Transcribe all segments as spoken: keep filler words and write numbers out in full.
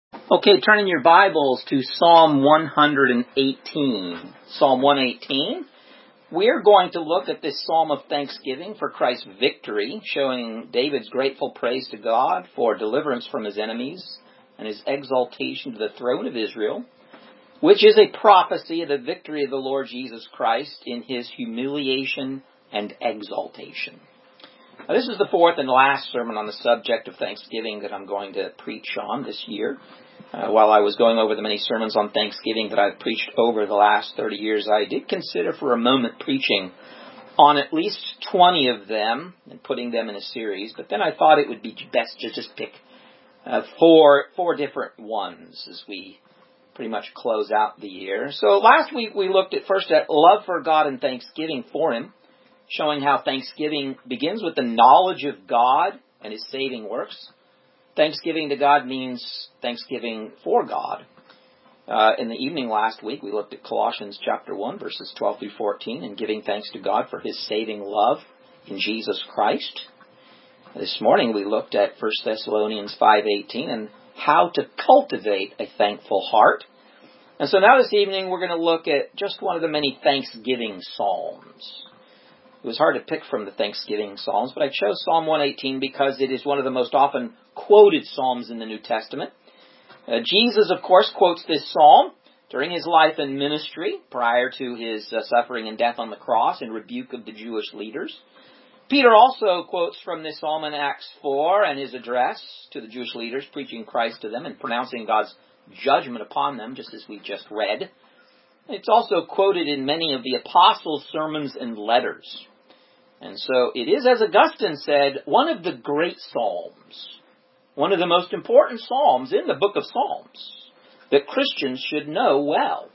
Okay, turn in your Bibles to Psalm one eighteen. Psalm one eighteen. We're going to look at this psalm of thanksgiving for Christ's victory, showing David's grateful praise to God for deliverance from his enemies and his exaltation to the throne of Israel, which is a prophecy of the victory of the Lord Jesus Christ in his humiliation and exaltation. Now, this is the fourth and last sermon on the subject of thanksgiving that I'm going to preach on this year. Uh, while I was going over the many sermons on Thanksgiving that I've preached over the last thirty years, I did consider for a moment preaching on at least twenty of them and putting them in a series, but then I thought it would be best to just pick uh, four, four different ones as we pretty much close out the year. So last week we looked at first at love for God and thanksgiving for Him, showing how thanksgiving begins with the knowledge of God and His saving works. Thanksgiving to God means thanksgiving for God. Uh, in the evening last week, we looked at Colossians chapter one, verses twelve through fourteen, and giving thanks to God for His saving love in Jesus Christ. This morning, we looked at First Thessalonians five eighteen and how to cultivate a thankful heart. And so now this evening, we're going to look at just one of the many Thanksgiving Psalms. It was hard to pick from the Thanksgiving Psalms, but I chose Psalm one eighteen because it is one of the most often quoted Psalms in the New Testament. Uh, Jesus, of course, quotes this Psalm during his life and ministry prior to his uh, suffering and death on the cross in rebuke of the Jewish leaders. Peter also quotes from this Psalm in Acts four and his address to the Jewish leaders, preaching Christ to them and pronouncing God's judgment upon them, just as we just read. It's also quoted in many of the apostles' sermons and letters. And so it is, as Augustine said, one of the great psalms, one of the most important psalms in the book of Psalms that Christians should know well.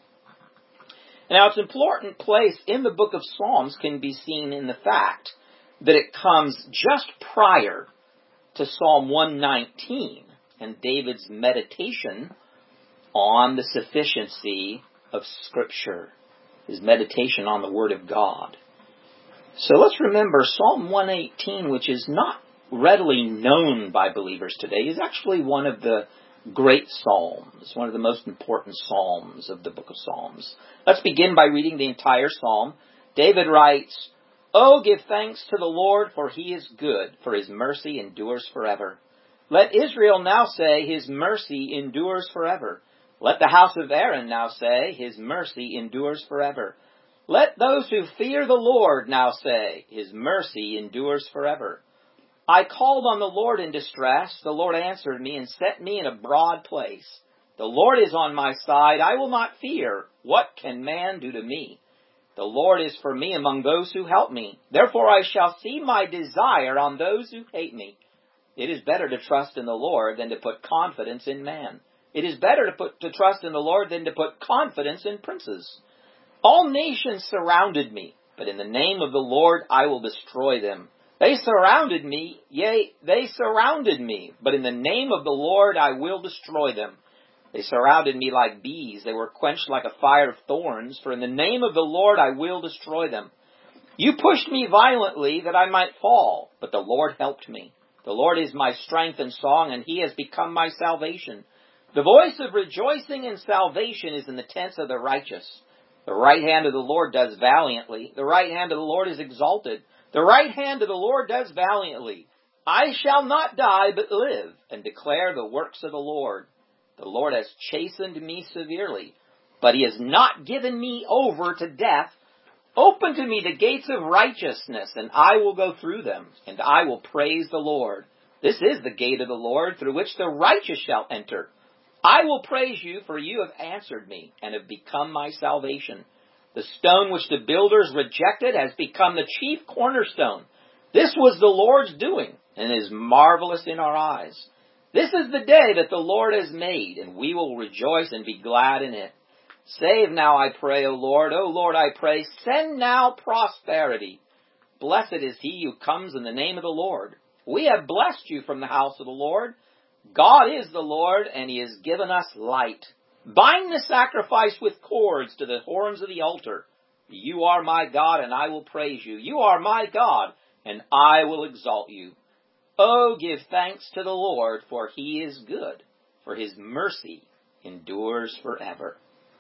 Now, its important place in the book of Psalms can be seen in the fact that it comes just prior to Psalm one nineteen and David's meditation on the sufficiency of Scripture, his meditation on the Word of God. So let's remember Psalm one eighteen, which is not readily known by believers today, is actually one of the great psalms, one of the most important psalms of the book of Psalms. Let's begin by reading the entire psalm. David writes, "Oh, give thanks to the Lord, for He is good, for His mercy endures forever. Let Israel now say, His mercy endures forever. Let the house of Aaron now say, His mercy endures forever. Let those who fear the Lord now say, His mercy endures forever. I called on the Lord in distress. The Lord answered me and set me in a broad place. The Lord is on my side. I will not fear. What can man do to me? The Lord is for me among those who help me. Therefore I shall see my desire on those who hate me. It is better to trust in the Lord than to put confidence in man. It is better to put to trust in the Lord than to put confidence in princes. All nations surrounded me, but in the name of the Lord I will destroy them. They surrounded me, yea, they surrounded me, but in the name of the Lord I will destroy them. They surrounded me like bees, they were quenched like a fire of thorns, for in the name of the Lord I will destroy them. You pushed me violently that I might fall, but the Lord helped me. The Lord is my strength and song, and He has become my salvation. The voice of rejoicing and salvation is in the tents of the righteous. The right hand of the Lord does valiantly. The right hand of the Lord is exalted. The right hand of the Lord does valiantly. I shall not die, but live, and declare the works of the Lord. The Lord has chastened me severely, but He has not given me over to death. Open to me the gates of righteousness, and I will go through them, and I will praise the Lord. This is the gate of the Lord, through which the righteous shall enter. I will praise you, for you have answered me, and have become my salvation. The stone which the builders rejected has become the chief cornerstone. This was the Lord's doing, and is marvelous in our eyes. This is the day that the Lord has made, and we will rejoice and be glad in it. Save now, I pray, O Lord. O Lord, I pray, send now prosperity. Blessed is he who comes in the name of the Lord. We have blessed you from the house of the Lord. God is the Lord, and He has given us light. Bind the sacrifice with cords to the horns of the altar. You are my God, and I will praise you. You are my God, and I will exalt you. Oh, give thanks to the Lord, for He is good, for his mercy endures forever.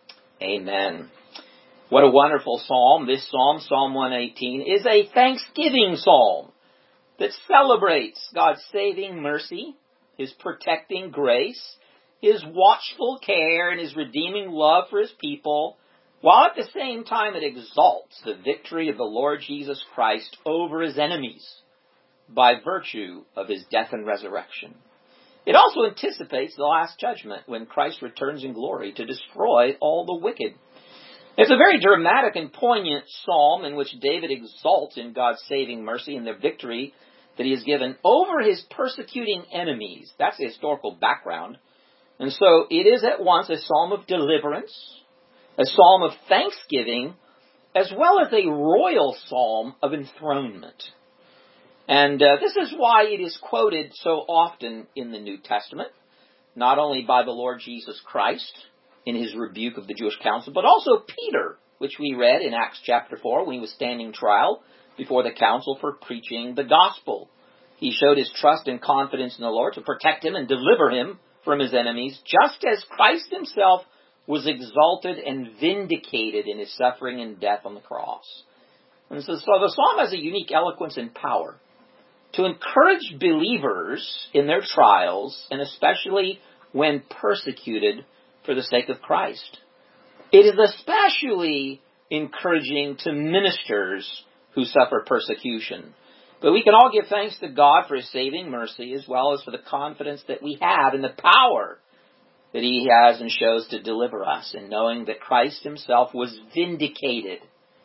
Amen. What a wonderful psalm. This psalm, Psalm one eighteen, is a thanksgiving psalm that celebrates God's saving mercy, his protecting grace, his watchful care, and his redeeming love for his people, while at the same time it exalts the victory of the Lord Jesus Christ over his enemies by virtue of his death and resurrection. It also anticipates the last judgment when Christ returns in glory to destroy all the wicked. It's a very dramatic and poignant psalm in which David exalts in God's saving mercy and the victory that he has given over his persecuting enemies. That's the historical background. And so it is at once a psalm of deliverance, a psalm of thanksgiving, as well as a royal psalm of enthronement. And uh, this is why it is quoted so often in the New Testament, not only by the Lord Jesus Christ in his rebuke of the Jewish council, but also Peter, which we read in Acts chapter four when he was standing trial before the council for preaching the gospel. He showed his trust and confidence in the Lord to protect him and deliver him from his enemies, just as Christ himself was exalted and vindicated in his suffering and death on the cross. And so, so the psalm has a unique eloquence and power to encourage believers in their trials, and especially when persecuted for the sake of Christ. It is especially encouraging to ministers who suffer persecution. But we can all give thanks to God for his saving mercy, as well as for the confidence that we have in the power that he has and shows to deliver us, in knowing that Christ himself was vindicated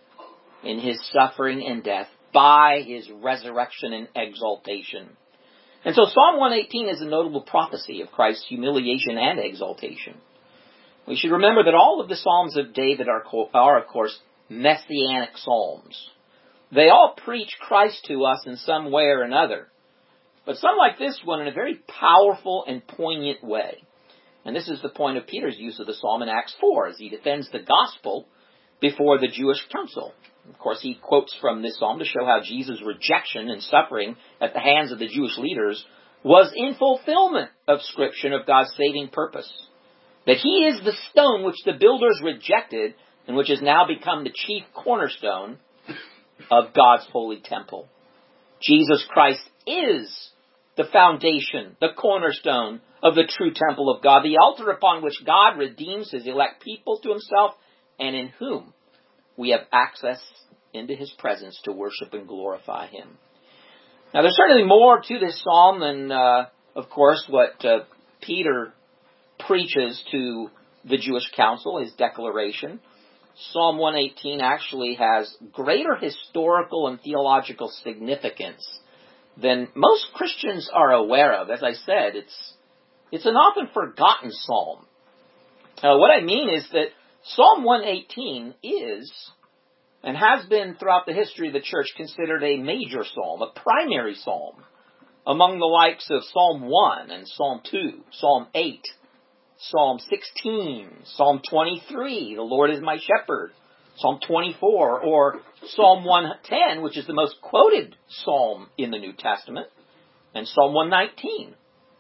in his suffering and death by his resurrection and exaltation. And so Psalm one eighteen is a notable prophecy of Christ's humiliation and exaltation. We should remember that all of the Psalms of David are, are of course, messianic psalms. They all preach Christ to us in some way or another, but some like this one in a very powerful and poignant way. And this is the point of Peter's use of the psalm in Acts four, as he defends the gospel before the Jewish council. Of course, he quotes from this psalm to show how Jesus' rejection and suffering at the hands of the Jewish leaders was in fulfillment of Scripture and of God's saving purpose. That he is the stone which the builders rejected and which has now become the chief cornerstone of God's holy temple. Jesus Christ is the foundation, the cornerstone of the true temple of God, the altar upon which God redeems his elect people to himself, and in whom we have access into his presence to worship and glorify him. Now, there's certainly more to this psalm than, uh, of course, what uh, Peter preaches to the Jewish council, his declaration. Psalm one eighteen actually has greater historical and theological significance than most Christians are aware of. As I said, it's it's an often forgotten psalm. Uh, what I mean is that Psalm one eighteen is, and has been throughout the history of the church, considered a major psalm, a primary psalm, among the likes of Psalm one and Psalm two, Psalm eight, Psalm sixteen, Psalm twenty-three, the Lord is my shepherd, Psalm twenty-four, or Psalm one ten, which is the most quoted psalm in the New Testament, and Psalm one nineteen,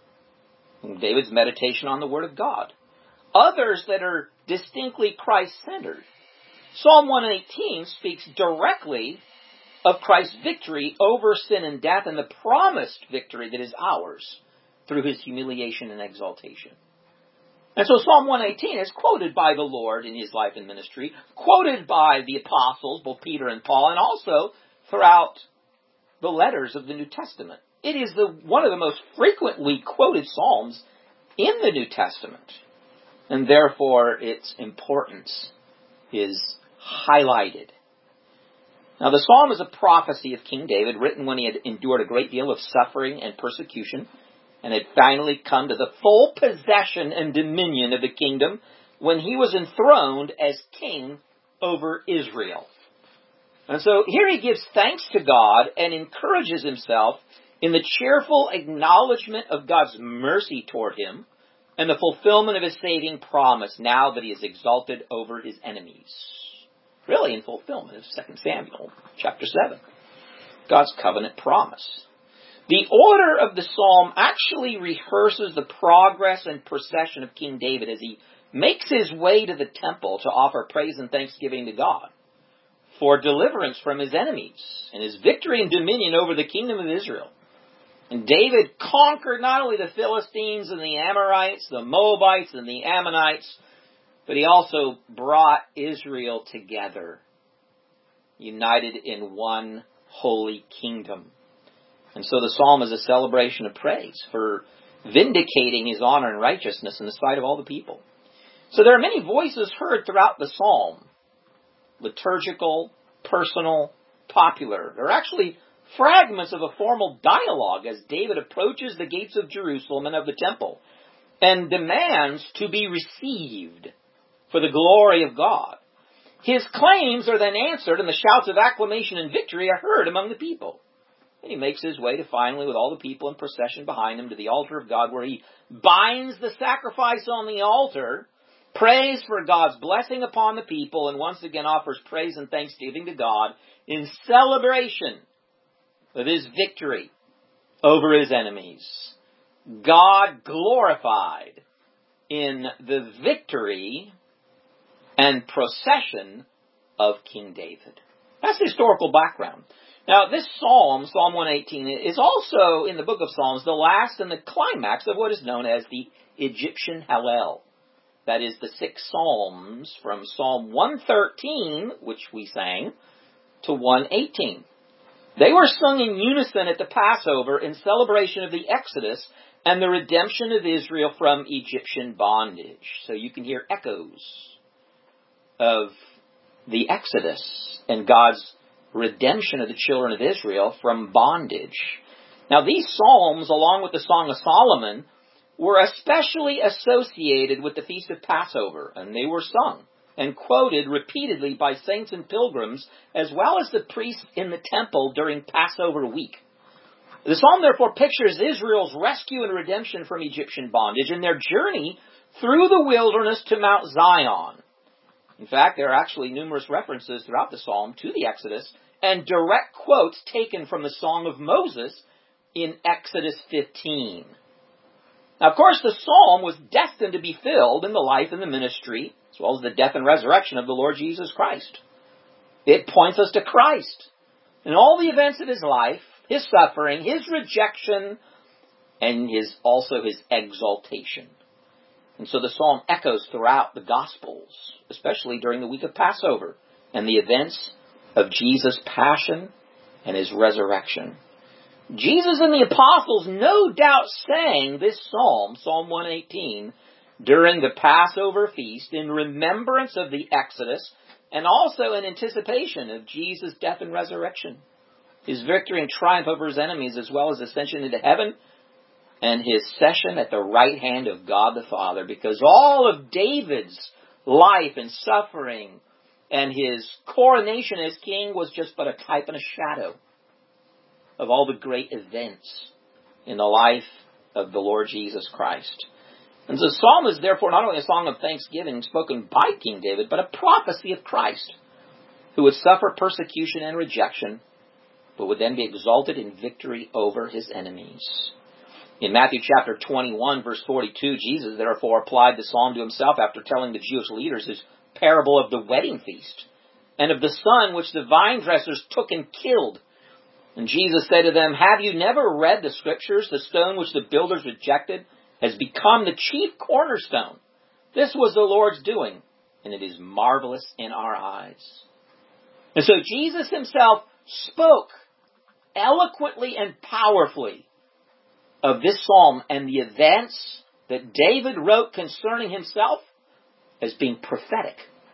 David's meditation on the Word of God. Others that are distinctly Christ-centered. Psalm one eighteen speaks directly of Christ's victory over sin and death and the promised victory that is ours through his humiliation and exaltation. And so Psalm one eighteen is quoted by the Lord in his life and ministry, quoted by the apostles, both Peter and Paul, and also throughout the letters of the New Testament. It is the one of the most frequently quoted psalms in the New Testament, and therefore its importance is highlighted. Now, the psalm is a prophecy of King David, written when he had endured a great deal of suffering and persecution, and had finally come to the full possession and dominion of the kingdom when he was enthroned as king over Israel. And so here he gives thanks to God and encourages himself in the cheerful acknowledgement of God's mercy toward him and the fulfillment of his saving promise now that he is exalted over his enemies. Really in fulfillment of Second Samuel chapter seven. God's covenant promise. The order of the psalm actually rehearses the progress and procession of King David as he makes his way to the temple to offer praise and thanksgiving to God for deliverance from his enemies and his victory and dominion over the kingdom of Israel. And David conquered not only the Philistines and the Amorites, the Moabites and the Ammonites, but he also brought Israel together, united in one holy kingdom. And so the psalm is a celebration of praise for vindicating his honor and righteousness in the sight of all the people. So there are many voices heard throughout the psalm. Liturgical, personal, popular. There are actually fragments of a formal dialogue as David approaches the gates of Jerusalem and of the temple and demands to be received for the glory of God. His claims are then answered and the shouts of acclamation and victory are heard among the people. And he makes his way to finally, with all the people in procession behind him, to the altar of God where he binds the sacrifice on the altar, prays for God's blessing upon the people, and once again offers praise and thanksgiving to God in celebration of his victory over his enemies. God glorified in the victory and procession of King David. That's the historical background. Now, this psalm, Psalm one eighteen, is also, in the book of Psalms, the last and the climax of what is known as the Egyptian Hallel. That is the six psalms from Psalm one thirteen, which we sang, to one eighteen. They were sung in unison at the Passover in celebration of the Exodus and the redemption of Israel from Egyptian bondage. So you can hear echoes of the Exodus and God's redemption of the children of Israel from bondage. Now these psalms, along with the Song of Solomon, were especially associated with the Feast of Passover, and they were sung and quoted repeatedly by saints and pilgrims, as well as the priests in the temple during Passover week. The psalm therefore pictures Israel's rescue and redemption from Egyptian bondage and their journey through the wilderness to Mount Zion. In fact, there are actually numerous references throughout the psalm to the Exodus and direct quotes taken from the Song of Moses in Exodus fifteen. Now, of course, the psalm was destined to be filled in the life and the ministry, as well as the death and resurrection of the Lord Jesus Christ. It points us to Christ and all the events of his life, his suffering, his rejection, and his also his exaltation. And so the psalm echoes throughout the Gospels, especially during the week of Passover and the events of Jesus' passion and his resurrection. Jesus and the apostles no doubt sang this psalm, Psalm one eighteen, during the Passover feast in remembrance of the Exodus and also in anticipation of Jesus' death and resurrection, his victory and triumph over his enemies, as well as ascension into heaven and his session at the right hand of God the Father, because all of David's life and suffering and his coronation as king was just but a type and a shadow of all the great events in the life of the Lord Jesus Christ. And the psalm is therefore not only a song of thanksgiving spoken by King David, but a prophecy of Christ, who would suffer persecution and rejection, but would then be exalted in victory over his enemies. In Matthew chapter twenty-one, verse forty-two, Jesus therefore applied the psalm to himself after telling the Jewish leaders his parable of the wedding feast and of the son which the vine dressers took and killed. And Jesus said to them, "Have you never read the scriptures? The stone which the builders rejected has become the chief cornerstone. This was the Lord's doing, and it is marvelous in our eyes." And so Jesus himself spoke eloquently and powerfully of this psalm and the events that David wrote concerning himself as being prophetic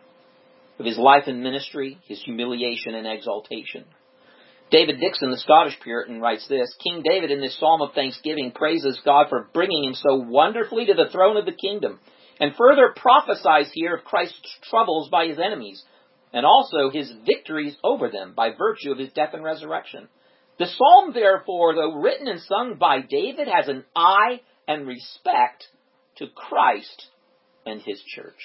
of his life and ministry, his humiliation and exaltation. David Dixon, the Scottish Puritan, writes this: King David in this psalm of thanksgiving praises God for bringing him so wonderfully to the throne of the kingdom, and further prophesies here of Christ's troubles by his enemies, and also his victories over them by virtue of his death and resurrection. The psalm, therefore, though written and sung by David, has an eye and respect to Christ and his church.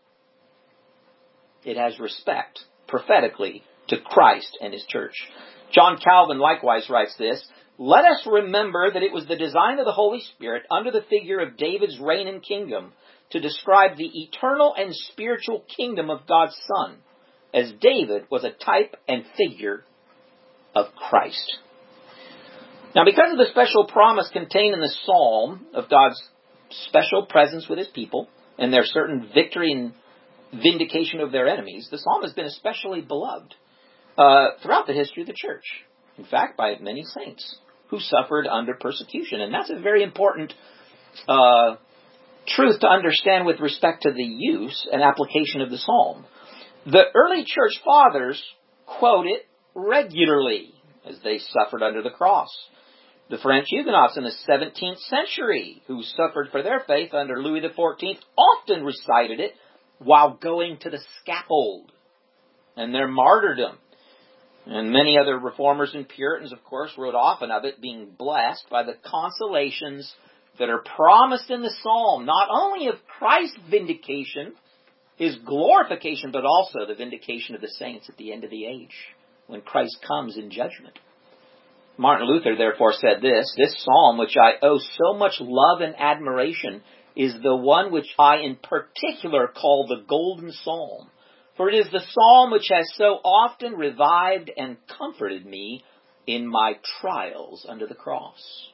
It has respect, prophetically, to Christ and his church. John Calvin likewise writes this: let us remember that it was the design of the Holy Spirit under the figure of David's reign and kingdom to describe the eternal and spiritual kingdom of God's Son, as David was a type and figure of Christ. Now, because of the special promise contained in the psalm of God's special presence with his people and their certain victory and vindication of their enemies, the psalm has been especially beloved uh, throughout the history of the church. In fact, by many saints who suffered under persecution. And that's a very important uh, truth to understand with respect to the use and application of the psalm. The early church fathers quote it regularly as they suffered under the cross. The French Huguenots in the seventeenth century, who suffered for their faith under Louis the fourteenth, often recited it while going to the scaffold and their martyrdom. And many other reformers and Puritans, of course, wrote often of it, being blessed by the consolations that are promised in the psalm, not only of Christ's vindication, his glorification, but also the vindication of the saints at the end of the age, when Christ comes in judgment. Martin Luther therefore said this, "This psalm, which I owe so much love and admiration, is the one which I in particular call the Golden Psalm. For it is the psalm which has so often revived and comforted me in my trials under the cross."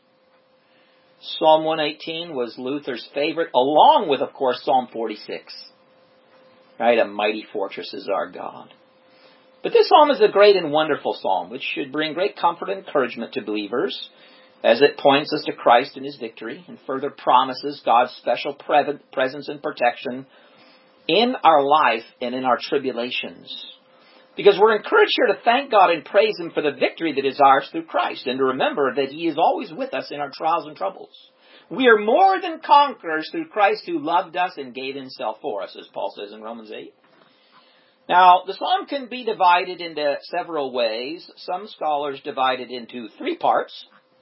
Psalm one eighteen was Luther's favorite, along with, of course, Psalm forty-six. Right? A mighty fortress is our God. But this psalm is a great and wonderful psalm, which should bring great comfort and encouragement to believers, as it points us to Christ and his victory, and further promises God's special pre- presence and protection in our life and in our tribulations. Because we're encouraged here to thank God and praise him for the victory that is ours through Christ, and to remember that he is always with us in our trials and troubles. We are more than conquerors through Christ who loved us and gave himself for us, as Paul says in Romans eight. Now, the psalm can be divided into several ways. Some scholars divide it into three parts,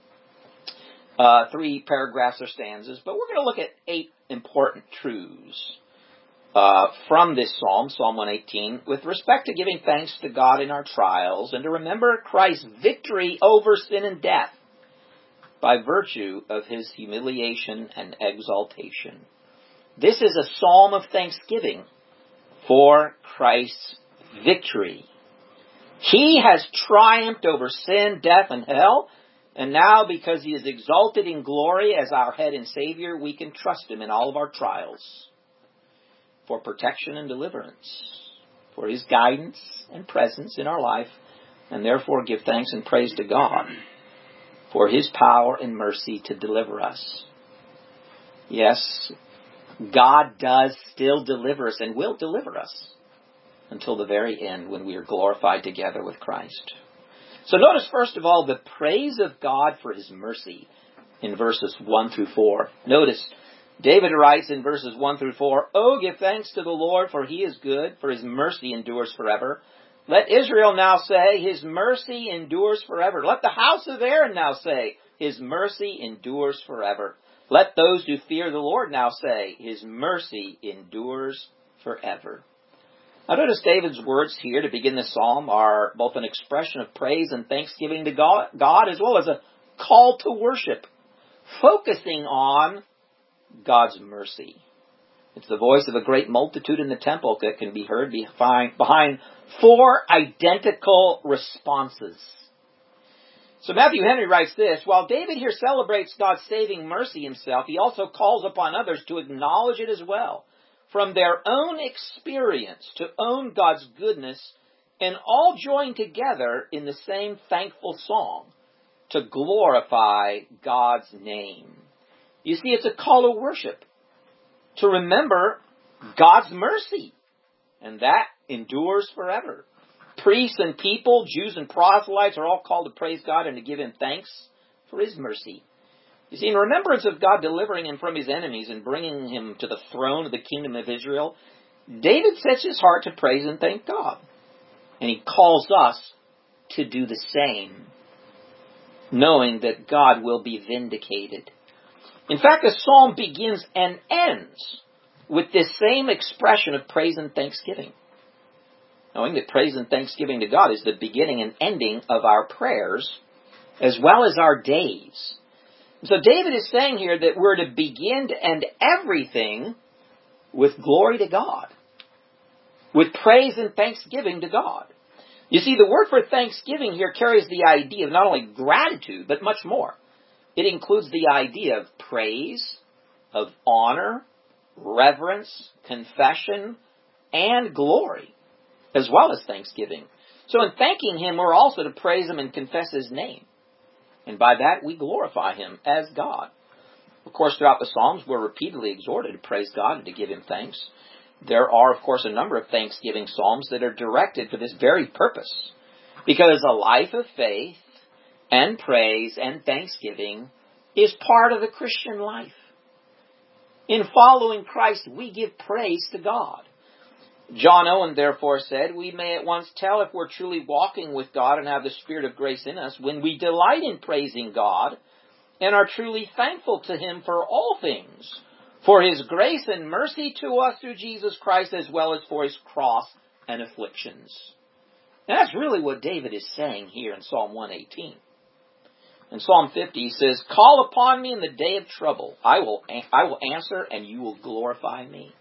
uh, three paragraphs or stanzas, but we're going to look at eight important truths uh, from this psalm, Psalm one eighteen, with respect to giving thanks to God in our trials and to remember Christ's victory over sin and death by virtue of his humiliation and exaltation. This is a psalm of thanksgiving for Christ's victory. He has triumphed over sin, death, and hell, and now because he is exalted in glory as our head and Savior, we can trust him in all of our trials for protection and deliverance, for his guidance and presence in our life, and therefore give thanks and praise to God for his power and mercy to deliver us. Yes, God does still deliver us and will deliver us until the very end when we are glorified together with Christ. So notice first of all the praise of God for his mercy in verses one through four. Notice David writes in verses one through four, "Oh, give thanks to the Lord, for he is good, for his mercy endures forever. Let Israel now say, his mercy endures forever. Let the house of Aaron now say, his mercy endures forever. Let those who fear the Lord now say, his mercy endures forever." Now notice David's words here to begin the psalm are both an expression of praise and thanksgiving to God, God as well as a call to worship, focusing on God's mercy. It's the voice of a great multitude in the temple that can be heard behind, behind four identical responses. So Matthew Henry writes this, "While David here celebrates God's saving mercy himself, he also calls upon others to acknowledge it as well, from their own experience to own God's goodness, and all join together in the same thankful song to glorify God's name." You see, it's a call to worship, to remember God's mercy, and that endures forever. Priests and people, Jews and proselytes are all called to praise God and to give him thanks for his mercy. You see, in remembrance of God delivering him from his enemies and bringing him to the throne of the kingdom of Israel, David sets his heart to praise and thank God. And he calls us to do the same, knowing that God will be vindicated. In fact, the psalm begins and ends with this same expression of praise and thanksgiving, knowing that praise and thanksgiving to God is the beginning and ending of our prayers as well as our days. So David is saying here that we're to begin to end everything with glory to God, with praise and thanksgiving to God. You see, the word for thanksgiving here carries the idea of not only gratitude, but much more. It includes the idea of praise, of honor, reverence, confession, and glory, as well as thanksgiving. So in thanking Him, we're also to praise Him and confess His name. And by that, we glorify Him as God. Of course, throughout the Psalms, we're repeatedly exhorted to praise God and to give Him thanks. There are, of course, a number of thanksgiving psalms that are directed for this very purpose. Because a life of faith and praise and thanksgiving is part of the Christian life. In following Christ, we give praise to God. John Owen therefore said, we may at once tell if we're truly walking with God and have the Spirit of grace in us when we delight in praising God and are truly thankful to Him for all things, for His grace and mercy to us through Jesus Christ, as well as for His cross and afflictions. And that's really what David is saying here in Psalm one eighteen. In Psalm fifty, he says, call upon me in the day of trouble. I will, I will answer and you will glorify me.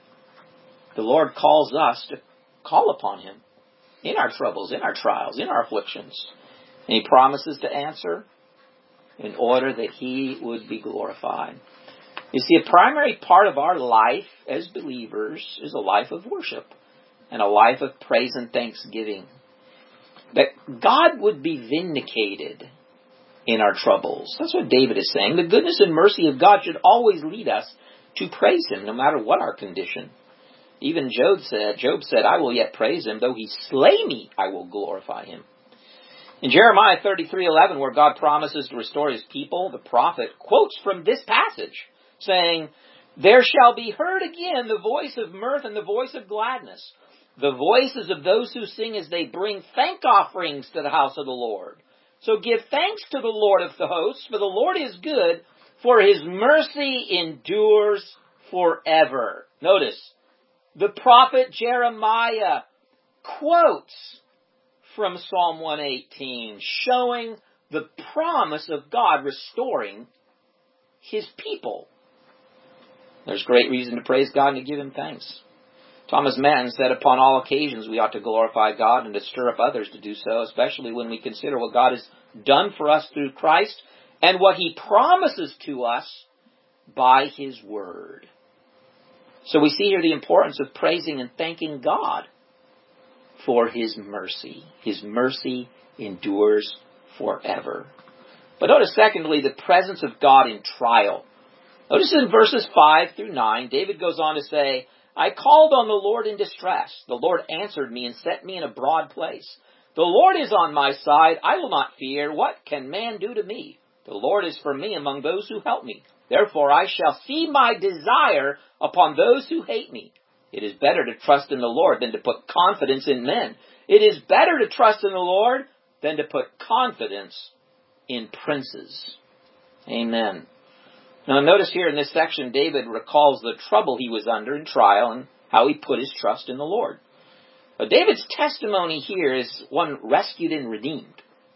The Lord calls us to call upon Him in our troubles, in our trials, in our afflictions. And He promises to answer in order that He would be glorified. You see, a primary part of our life as believers is a life of worship and a life of praise and thanksgiving. That God would be vindicated in our troubles. That's what David is saying. The goodness and mercy of God should always lead us to praise Him, no matter what our condition. Even Job said, Job said, I will yet praise Him. Though He slay me, I will glorify Him. In Jeremiah thirty-three eleven, where God promises to restore His people, the prophet quotes from this passage, saying, there shall be heard again the voice of mirth and the voice of gladness, the voices of those who sing as they bring thank offerings to the house of the Lord. So give thanks to the Lord of the hosts, for the Lord is good, for His mercy endures forever. Notice, the prophet Jeremiah quotes from Psalm one eighteen, showing the promise of God restoring His people. There's great reason to praise God and to give Him thanks. Thomas Manton said, upon all occasions we ought to glorify God and to stir up others to do so, especially when we consider what God has done for us through Christ and what He promises to us by His Word. So we see here the importance of praising and thanking God for His mercy. His mercy endures forever. But notice, secondly, the presence of God in trial. Notice in verses five through nine, David goes on to say, I called on the Lord in distress. The Lord answered me and set me in a broad place. The Lord is on my side. I will not fear. What can man do to me? The Lord is for me among those who help me. Therefore I shall see my desire upon those who hate me. It is better to trust in the Lord than to put confidence in men. It is better to trust in the Lord than to put confidence in princes. Amen. Now notice here in this section, David recalls the trouble he was under in trial and how he put his trust in the Lord. But David's testimony here is one rescued and redeemed.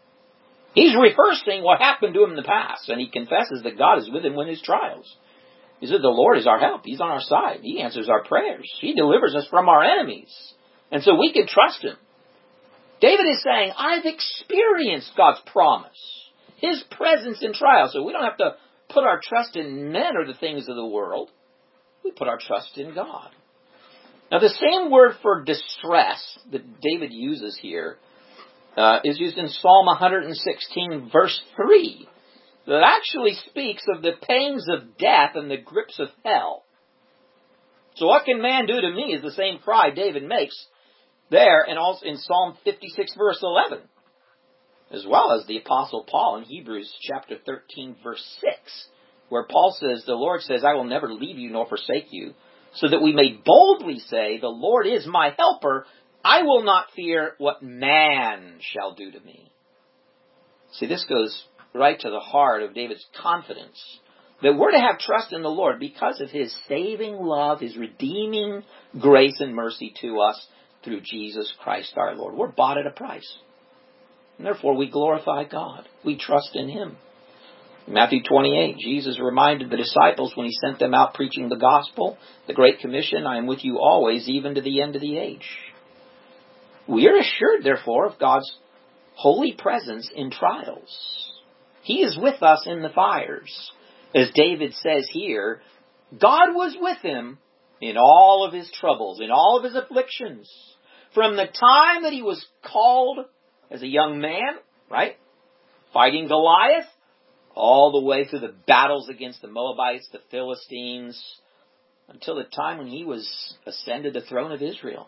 He's rehearsing what happened to him in the past, and he confesses that God is with him in his trials. He said, the Lord is our help. He's on our side. He answers our prayers. He delivers us from our enemies. And so we can trust Him. David is saying, I've experienced God's promise, His presence in trials. So we don't have to put our trust in men or the things of the world. We put our trust in God. Now the same word for distress that David uses here uh, is used in Psalm one sixteen verse three. That actually speaks of the pains of death and the grips of hell. So what can man do to me is the same cry David makes there and also in Psalm fifty-six verse eleven. As well as the Apostle Paul in Hebrews chapter thirteen verse six. Where Paul says, the Lord says, I will never leave you nor forsake you. So that we may boldly say, the Lord is my helper. I will not fear what man shall do to me. See, this goes right to the heart of David's confidence that we're to have trust in the Lord because of His saving love, His redeeming grace and mercy to us through Jesus Christ our Lord. We're bought at a price. And therefore we glorify God. We trust in Him. In Matthew twenty-eight, Jesus reminded the disciples when He sent them out preaching the gospel, the Great Commission, I am with you always, even to the end of the age. We are assured, therefore, of God's holy presence in trials. He is with us in the fires. As David says here, God was with him in all of his troubles, in all of his afflictions. From the time that he was called as a young man, right, fighting Goliath, all the way through the battles against the Moabites, the Philistines, until the time when he was ascended the throne of Israel.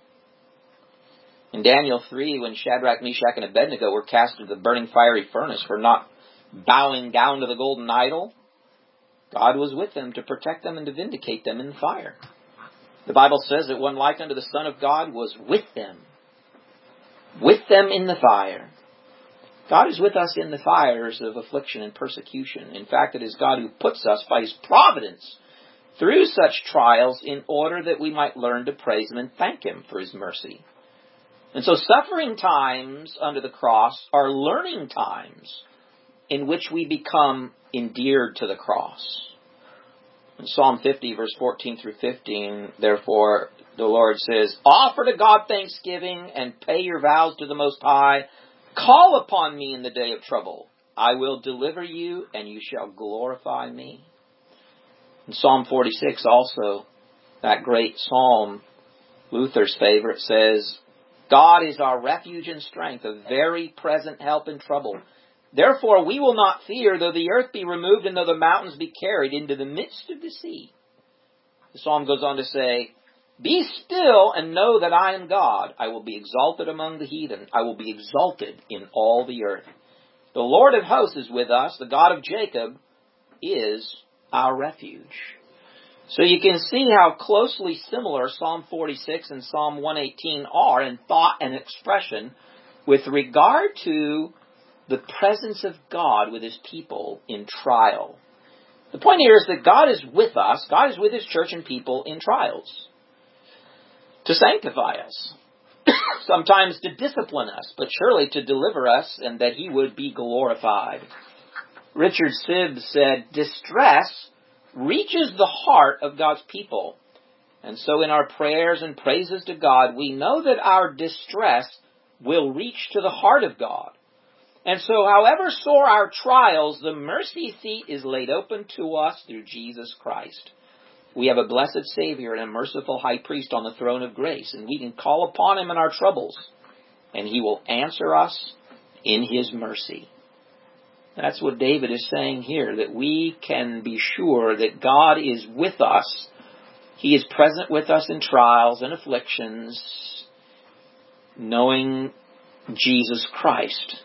In Daniel three, when Shadrach, Meshach, and Abednego were cast into the burning fiery furnace for not bowing down to the golden idol, God was with them to protect them and to vindicate them in the fire. The Bible says that one like unto the Son of God was with them, with them in the fire. God is with us in the fires of affliction and persecution. In fact, it is God who puts us by His providence through such trials in order that we might learn to praise Him and thank Him for His mercy. And so suffering times under the cross are learning times in which we become endeared to the cross. In Psalm fifty, verse fourteen through fifteen, therefore, the Lord says, offer to God thanksgiving and pay your vows to the Most High. Call upon me in the day of trouble. I will deliver you, and you shall glorify me. In Psalm forty-six also, that great psalm, Luther's favorite, says, God is our refuge and strength, a very present help in trouble. Therefore we will not fear, though the earth be removed and though the mountains be carried into the midst of the sea. The psalm goes on to say, be still and know that I am God. I will be exalted among the heathen. I will be exalted in all the earth. The Lord of hosts is with us. The God of Jacob is our refuge. So you can see how closely similar Psalm forty-six and Psalm one eighteen are in thought and expression with regard to the presence of God with His people in trial. The point here is that God is with us, God is with His church and people in trials to sanctify us, sometimes to discipline us, but surely to deliver us and that He would be glorified. Richard Sibbes said, distress reaches the heart of God's people. And so in our prayers and praises to God, we know that our distress will reach to the heart of God. And so however sore our trials, the mercy seat is laid open to us through Jesus Christ. We have a blessed Savior and a merciful high priest on the throne of grace, and we can call upon Him in our troubles, and He will answer us in His mercy. That's what David is saying here, that we can be sure that God is with us. He is present with us in trials and afflictions, knowing Jesus Christ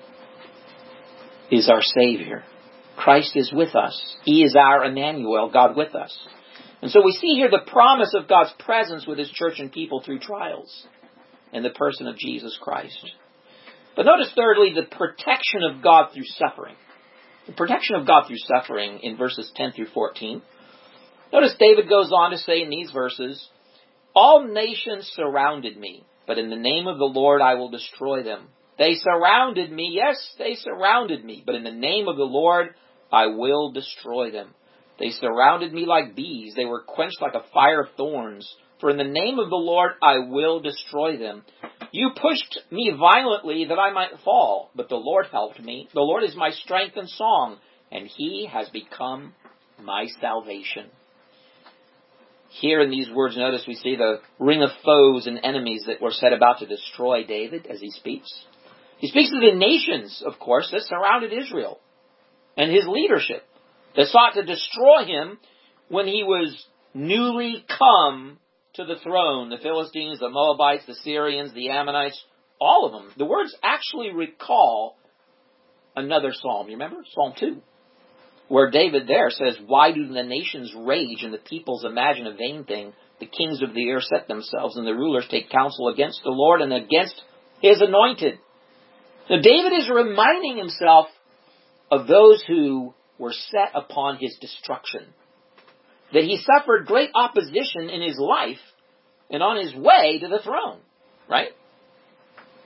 is our Savior. Christ is with us. He is our Emmanuel, God with us. And so we see here the promise of God's presence with His church and people through trials in the person of Jesus Christ. But notice thirdly, the protection of God through suffering. The protection of God through suffering in verses ten through fourteen. Notice David goes on to say in these verses, all nations surrounded me, but in the name of the Lord I will destroy them. They surrounded me, yes, they surrounded me, but in the name of the Lord I will destroy them. They surrounded me like bees. They were quenched like a fire of thorns. For in the name of the Lord I will destroy them. You pushed me violently that I might fall, but the Lord helped me. The Lord is my strength and song, and He has become my salvation. Here in these words, notice we see the ring of foes and enemies that were set about to destroy David as he speaks. He speaks of the nations, of course, that surrounded Israel and his leadership, that sought to destroy him when he was newly come to the throne. The Philistines, the Moabites, the Syrians, the Ammonites, all of them. The words actually recall another psalm. You remember? Psalm two. Where David there says, why do the nations rage and the peoples imagine a vain thing? The kings of the earth set themselves and the rulers take counsel against the Lord and against His anointed. Now David is reminding himself of those who were set upon his destruction. That he suffered great opposition in his life and on his way to the throne. Right?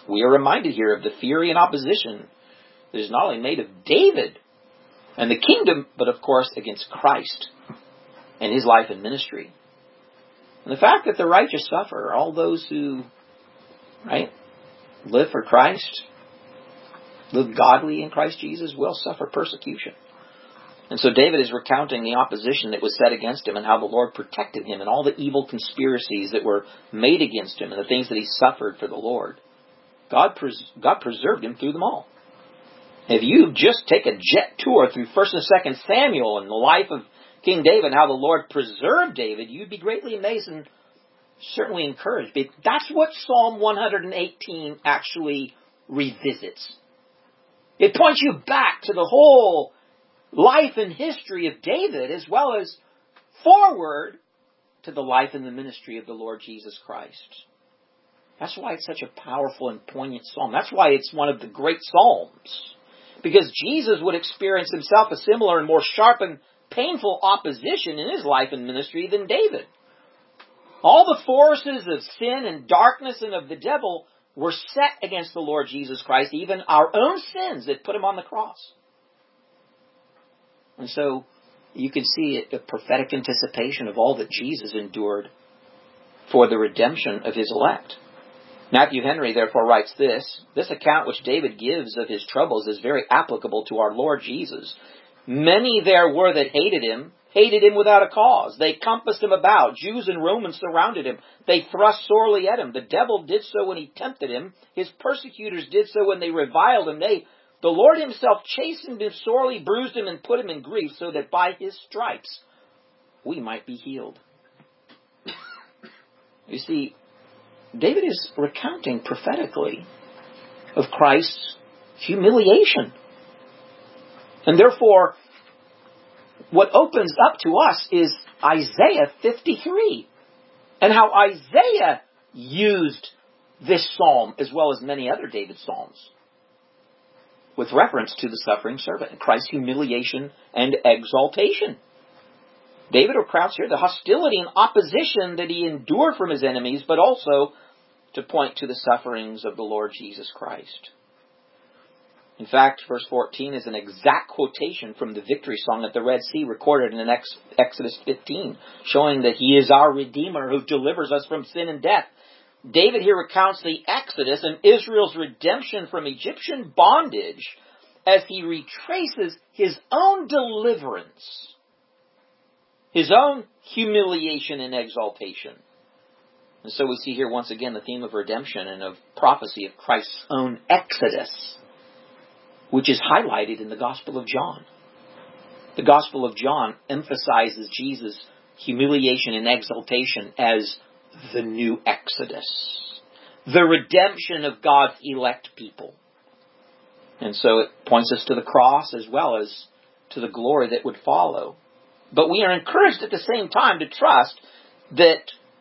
We are reminded here of the fury and opposition that is not only made of David and the kingdom, but of course against Christ and his life and ministry. And the fact that the righteous suffer, all those who, right, live for Christ, live godly in Christ Jesus, will suffer persecution. And so David is recounting the opposition that was set against him and how the Lord protected him and all the evil conspiracies that were made against him and the things that he suffered for the Lord. God, pres- God preserved him through them all. If you just take a jet tour through First and Second Samuel and the life of King David and how the Lord preserved David, you'd be greatly amazed and certainly encouraged. But that's what Psalm one eighteen actually revisits. It points you back to the whole life and history of David, as well as forward to the life and the ministry of the Lord Jesus Christ. That's why it's such a powerful and poignant psalm. That's why it's one of the great psalms. Because Jesus would experience himself a similar and more sharp and painful opposition in his life and ministry than David. All the forces of sin and darkness and of the devil were set against the Lord Jesus Christ, even our own sins that put him on the cross. And so you can see a prophetic anticipation of all that Jesus endured for the redemption of his elect. Matthew Henry therefore writes this: this account which David gives of his troubles is very applicable to our Lord Jesus. Many there were that hated him, hated him without a cause. They compassed him about. Jews and Romans surrounded him. They thrust sorely at him. The devil did so when he tempted him. His persecutors did so when they reviled him. They, the Lord himself chastened him sorely, bruised him, and put him in grief, so that by his stripes we might be healed. You see, David is recounting prophetically of Christ's humiliation. And therefore, what opens up to us is Isaiah fifty-three. And how Isaiah used this psalm, as well as many other David psalms, with reference to the suffering servant and Christ's humiliation and exaltation. David recounts here the hostility and opposition that he endured from his enemies, but also to point to the sufferings of the Lord Jesus Christ. In fact, verse fourteen is an exact quotation from the victory song at the Red Sea recorded in Exodus fifteen, showing that he is our Redeemer who delivers us from sin and death. David here recounts the Exodus and Israel's redemption from Egyptian bondage as he retraces his own deliverance, his own humiliation and exaltation. And so we see here once again the theme of redemption and of prophecy of Christ's own exodus, which is highlighted in the Gospel of John. The Gospel of John emphasizes Jesus' humiliation and exaltation as the new exodus, the redemption of God's elect people. And so it points us to the cross as well as to the glory that would follow. But we are encouraged at the same time to trust that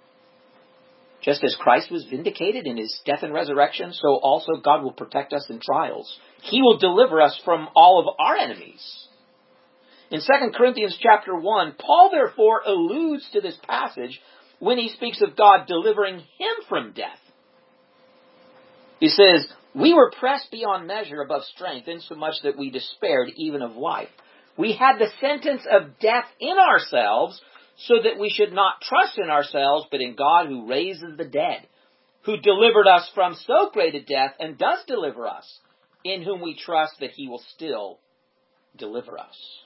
just as Christ was vindicated in his death and resurrection, so also God will protect us in trials. He will deliver us from all of our enemies. In Second Corinthians chapter one, Paul therefore alludes to this passage when he speaks of God delivering him from death. He says, "We were pressed beyond measure above strength, insomuch that we despaired even of life. We had the sentence of death in ourselves, so that we should not trust in ourselves, but in God who raises the dead, who delivered us from so great a death and does deliver us, in whom we trust that he will still deliver us."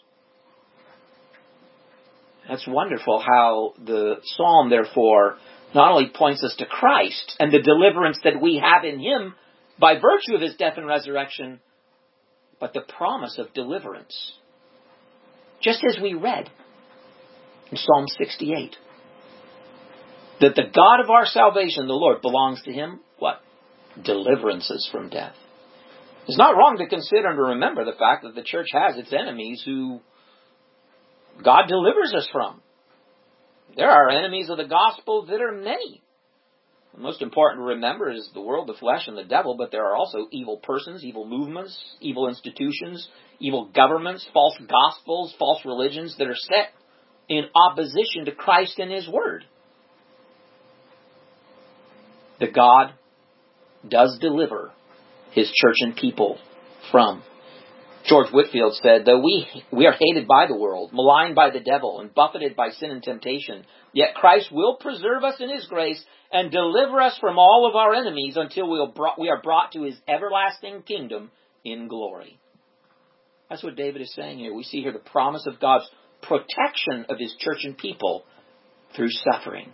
That's wonderful how the psalm, therefore, not only points us to Christ and the deliverance that we have in him by virtue of his death and resurrection, but the promise of deliverance. Just as we read in Psalm sixty-eight, that the God of our salvation, the Lord, belongs to him, what? Deliverances from death. It's not wrong to consider and to remember the fact that the church has its enemies who God delivers us from. There are enemies of the gospel that are many. The most important to remember is the world, the flesh, and the devil, but there are also evil persons, evil movements, evil institutions, evil governments, false gospels, false religions that are set in opposition to Christ and his word. The God does deliver his church and people from. George Whitefield said, though we, we are hated by the world, maligned by the devil, and buffeted by sin and temptation, yet Christ will preserve us in his grace and deliver us from all of our enemies until we are brought to his everlasting kingdom in glory. That's what David is saying here. We see here the promise of God's protection of his church and people through suffering.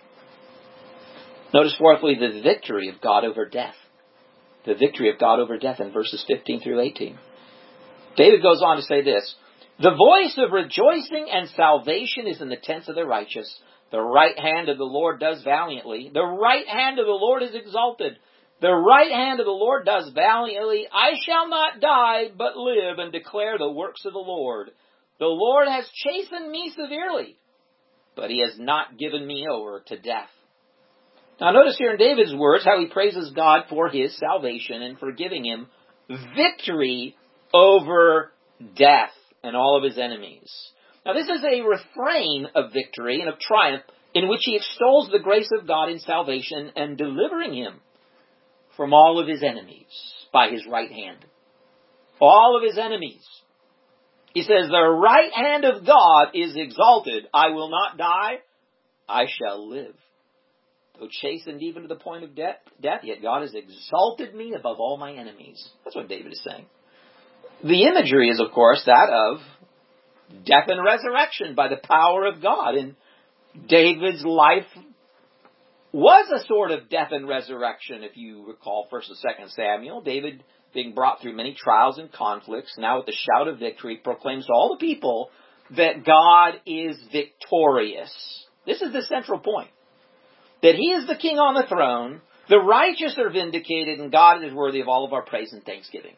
Notice fourthly, the victory of God over death. The victory of God over death in verses fifteen through eighteen. David goes on to say this, the voice of rejoicing and salvation is in the tents of the righteous. The right hand of the Lord does valiantly. The right hand of the Lord is exalted. The right hand of the Lord does valiantly. I shall not die, but live and declare the works of the Lord. The Lord has chastened me severely, but he has not given me over to death. Now notice here in David's words how he praises God for his salvation and for giving him victory over death and all of his enemies. Now this is a refrain of victory and of triumph in which he extols the grace of God in salvation and delivering him from all of his enemies by his right hand. All of his enemies. He says, the right hand of God is exalted. I will not die. I shall live. Though chastened even to the point of death, death, yet God has exalted me above all my enemies. That's what David is saying. The imagery is, of course, that of death and resurrection by the power of God. And David's life was a sort of death and resurrection, if you recall First and Second Samuel. David, being brought through many trials and conflicts, now with the shout of victory, proclaims to all the people that God is victorious. This is the central point. That he is the king on the throne, the righteous are vindicated, and God is worthy of all of our praise and thanksgiving.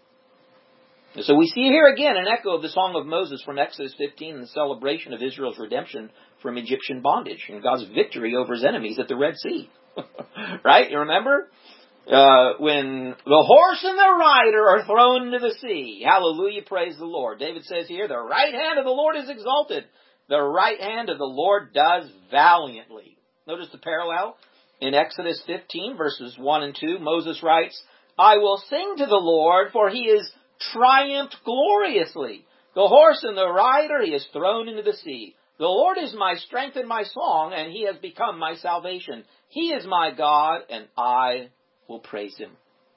So we see here again an echo of the Song of Moses from Exodus fifteen and the celebration of Israel's redemption from Egyptian bondage and God's victory over his enemies at the Red Sea. Right? You remember? Uh, when the horse and the rider are thrown into the sea. Hallelujah, praise the Lord. David says here, the right hand of the Lord is exalted. The right hand of the Lord does valiantly. Notice the parallel. In Exodus fifteen, verses one and two, Moses writes, I will sing to the Lord, for he is triumphed gloriously. The horse and the rider he has thrown into the sea. The Lord is my strength and my song, and he has become my salvation. He is my God, and I will praise him.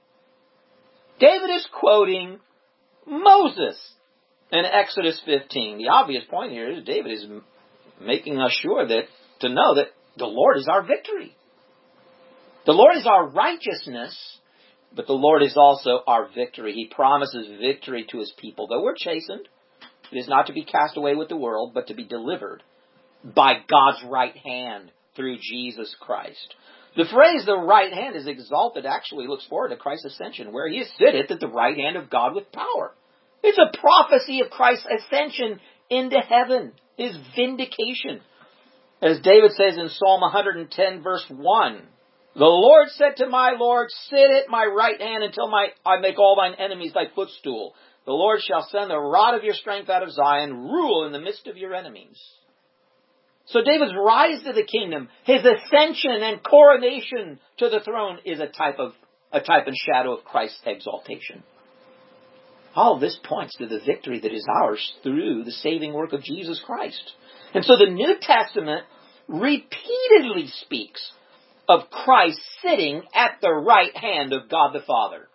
David is quoting Moses in Exodus fifteen. The obvious point here is David is making us sure that to know that the Lord is our victory. The Lord is our righteousness, but the Lord is also our victory. He promises victory to his people. Though we're chastened, it is not to be cast away with the world, but to be delivered by God's right hand through Jesus Christ. The phrase, the right hand is exalted, actually looks forward to Christ's ascension, where he is sitteth at the right hand of God with power. It's a prophecy of Christ's ascension into heaven, his vindication. As David says in Psalm one ten, verse one, the Lord said to my Lord, sit at my right hand until my, I make all thine enemies thy footstool. The Lord shall send the rod of your strength out of Zion, rule in the midst of your enemies. So David's rise to the kingdom, his ascension and coronation to the throne is a type of, a type and shadow of Christ's exaltation. All of this points to the victory that is ours through the saving work of Jesus Christ. And so the New Testament repeatedly speaks of Christ sitting at the right hand of God the Father.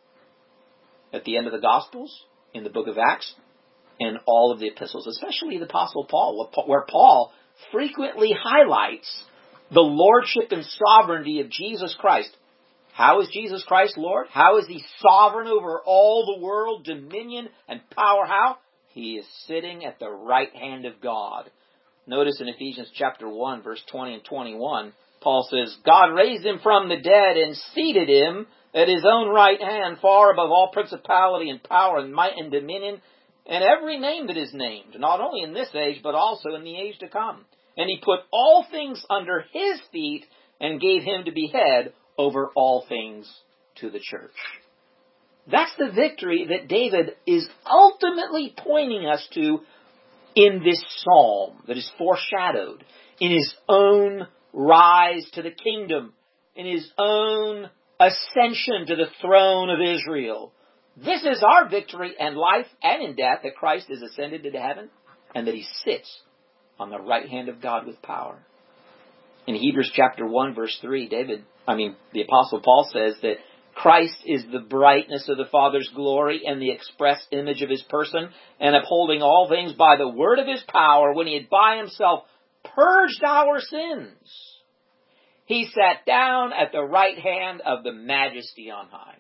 At the end of the Gospels, in the book of Acts, and all of the epistles, especially the Apostle Paul, where Paul frequently highlights the lordship and sovereignty of Jesus Christ. How is Jesus Christ Lord? How is he sovereign over all the world, dominion and power? How? He is sitting at the right hand of God. Notice in Ephesians chapter one, verse twenty and twenty-one, Paul says, God raised him from the dead and seated him at his own right hand, far above all principality and power and might and dominion, and every name that is named, not only in this age, but also in the age to come. And he put all things under his feet and gave him to be head over all things to the church. That's the victory that David is ultimately pointing us to in this psalm that is foreshadowed in his own rise to the kingdom, in his own ascension to the throne of Israel. This is our victory in life and in death, that Christ is ascended into heaven and that he sits on the right hand of God with power. In Hebrews chapter one, verse three, David, I mean, the Apostle Paul says that Christ is the brightness of the Father's glory and the express image of his person, and upholding all things by the word of his power, when he had by himself purged our sins, he sat down at the right hand of the Majesty on high.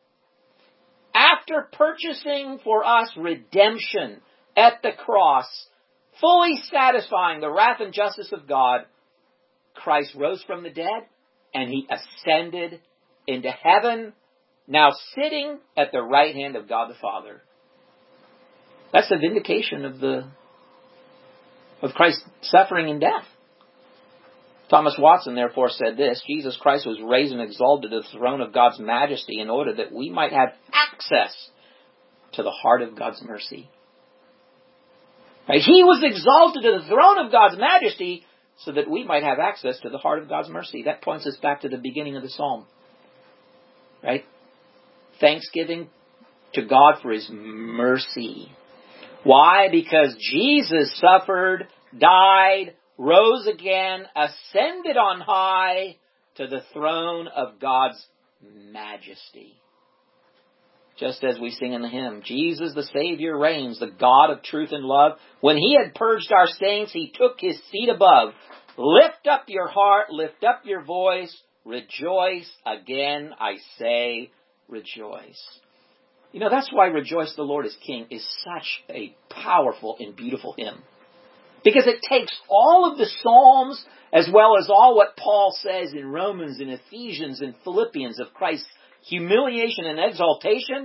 After purchasing for us redemption at the cross, fully satisfying the wrath and justice of God, Christ rose from the dead and he ascended into heaven, now sitting at the right hand of God the Father. That's the vindication of the of Christ's suffering and death. Thomas Watson therefore said this: Jesus Christ was raised and exalted to the throne of God's majesty in order that we might have access to the heart of God's mercy. Right? He was exalted to the throne of God's majesty so that we might have access to the heart of God's mercy. That points us back to the beginning of the psalm. Right? Thanksgiving to God for his mercy. Why? Because Jesus suffered, died, rose again, ascended on high to the throne of God's majesty. Just as we sing in the hymn, Jesus the Savior reigns, the God of truth and love. When he had purged our stains, he took his seat above. Lift up your heart, lift up your voice, rejoice. Again, I say, rejoice. You know, that's why Rejoice the Lord is King is such a powerful and beautiful hymn. Because it takes all of the Psalms, as well as all what Paul says in Romans and Ephesians and Philippians of Christ's humiliation and exaltation,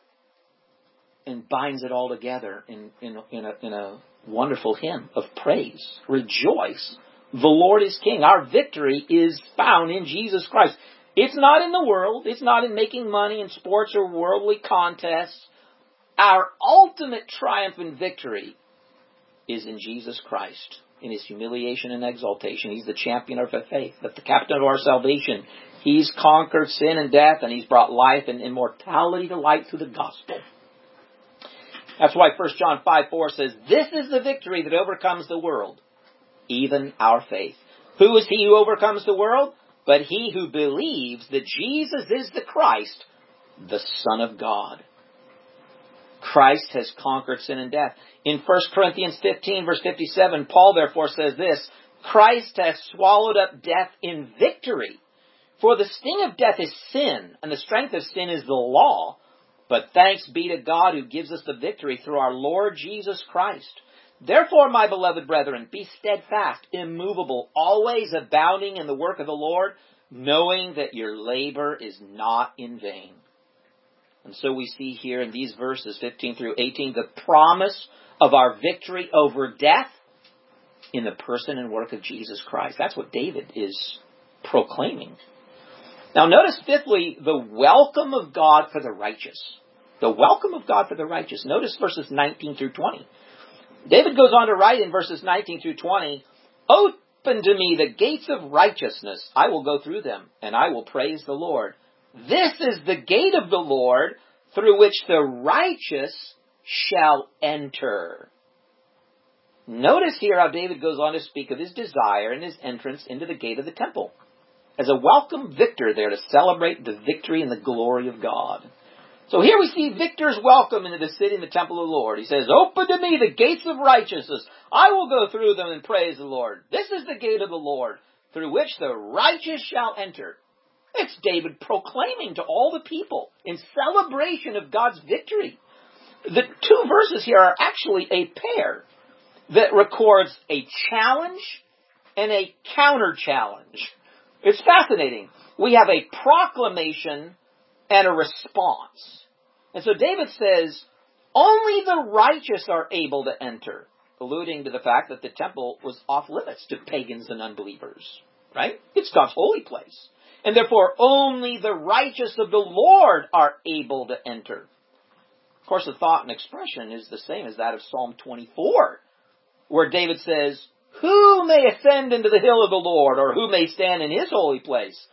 and binds it all together in, in, in, a, in a wonderful hymn of praise. Rejoice. The Lord is King. Our victory is found in Jesus Christ. It's not in the world. It's not in making money in sports or worldly contests. Our ultimate triumph and victory is in Jesus Christ, in his humiliation and exaltation. He's the champion of our faith, the captain of our salvation. He's conquered sin and death, and he's brought life and immortality to light through the gospel. That's why First John five four says, this is the victory that overcomes the world, even our faith. Who is he who overcomes the world? But he who believes that Jesus is the Christ, the Son of God. Christ has conquered sin and death. In First Corinthians fifteen, verse fifty-seven, Paul therefore says this: Christ has swallowed up death in victory. For the sting of death is sin, and the strength of sin is the law. But thanks be to God who gives us the victory through our Lord Jesus Christ. Therefore, my beloved brethren, be steadfast, immovable, always abounding in the work of the Lord, knowing that your labor is not in vain. And so we see here in these verses, fifteen through eighteen, the promise of our victory over death in the person and work of Jesus Christ. That's what David is proclaiming. Now notice fifthly, the welcome of God for the righteous. The welcome of God for the righteous. Notice verses nineteen through twenty. David goes on to write in verses nineteen through twenty, open to me the gates of righteousness. I will go through them, and I will praise the Lord. This is the gate of the Lord, through which the righteous shall enter. Notice here how David goes on to speak of his desire and his entrance into the gate of the temple, as a welcome victor there to celebrate the victory and the glory of God. So here we see victor's welcome into the city and the temple of the Lord. He says, open to me the gates of righteousness. I will go through them and praise the Lord. This is the gate of the Lord, through which the righteous shall enter. It's David proclaiming to all the people in celebration of God's victory. The two verses here are actually a pair that records a challenge and a counter-challenge. It's fascinating. We have a proclamation and a response. And so David says, only the righteous are able to enter, alluding to the fact that the temple was off limits to pagans and unbelievers. Right? It's God's holy place. And therefore, only the righteous of the Lord are able to enter. Of course, the thought and expression is the same as that of Psalm twenty-four, where David says, who may ascend into the hill of the Lord, or who may stand in his holy place?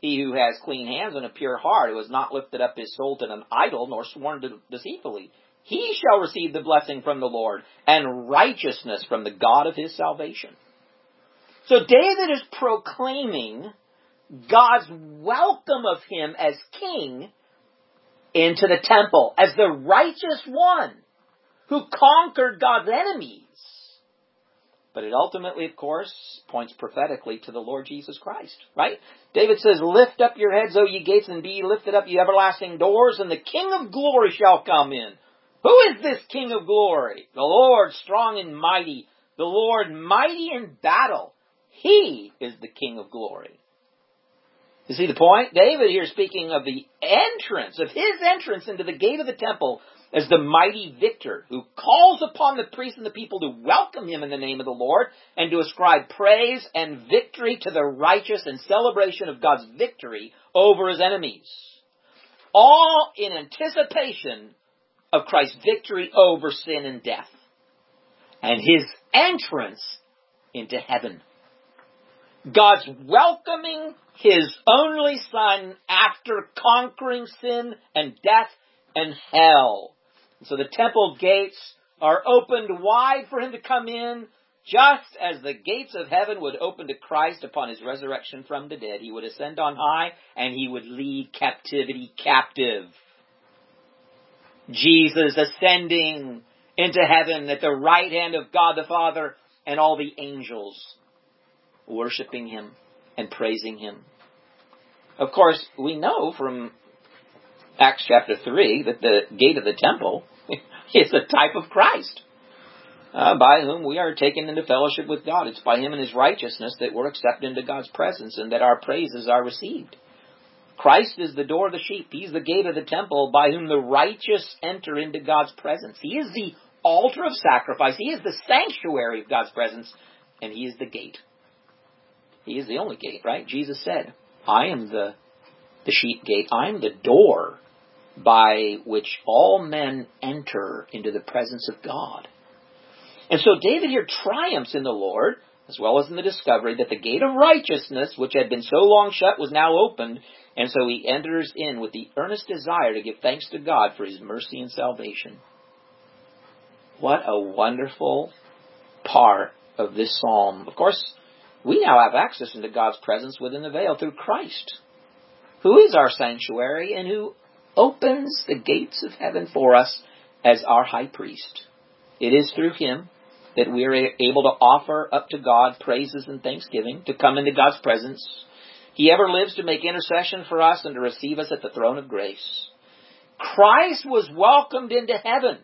He who has clean hands and a pure heart, who has not lifted up his soul to an idol, nor sworn to deceitfully, he shall receive the blessing from the Lord, and righteousness from the God of his salvation. So David is proclaiming God's welcome of him as king into the temple, as the righteous one who conquered God's enemies. But it ultimately, of course, points prophetically to the Lord Jesus Christ, right? David says, lift up your heads, O ye gates, and be ye lifted up, ye everlasting doors, and the King of glory shall come in. Who is this King of glory? The Lord strong and mighty, the Lord mighty in battle. He is the King of glory. You see the point? David here speaking of the entrance, of his entrance into the gate of the temple as the mighty victor who calls upon the priests and the people to welcome him in the name of the Lord and to ascribe praise and victory to the righteous and celebration of God's victory over his enemies. All in anticipation of Christ's victory over sin and death and his entrance into heaven. God's welcoming his only Son after conquering sin and death and hell. So the temple gates are opened wide for him to come in, just as the gates of heaven would open to Christ upon his resurrection from the dead. He would ascend on high and he would lead captivity captive. Jesus ascending into heaven at the right hand of God the Father, and all the angels worshiping him and praising him. Of course, we know from Acts chapter three that the gate of the temple is a type of Christ, uh, by whom we are taken into fellowship with God. It's by him and his righteousness that we're accepted into God's presence and that our praises are received. Christ is the door of the sheep. He's the gate of the temple by whom the righteous enter into God's presence. He is the altar of sacrifice. He is the sanctuary of God's presence, and he is the gate. He is the only gate, right? Jesus said, I am the, the sheep gate. I am the door by which all men enter into the presence of God. And so David here triumphs in the Lord, as well as in the discovery that the gate of righteousness, which had been so long shut, was now opened. And so he enters in with the earnest desire to give thanks to God for his mercy and salvation. What a wonderful part of this psalm. Of course, we now have access into God's presence within the veil through Christ, who is our sanctuary and who opens the gates of heaven for us as our high priest. It is through him that we are able to offer up to God praises and thanksgiving, to come into God's presence. He ever lives to make intercession for us and to receive us at the throne of grace. Christ was welcomed into heaven,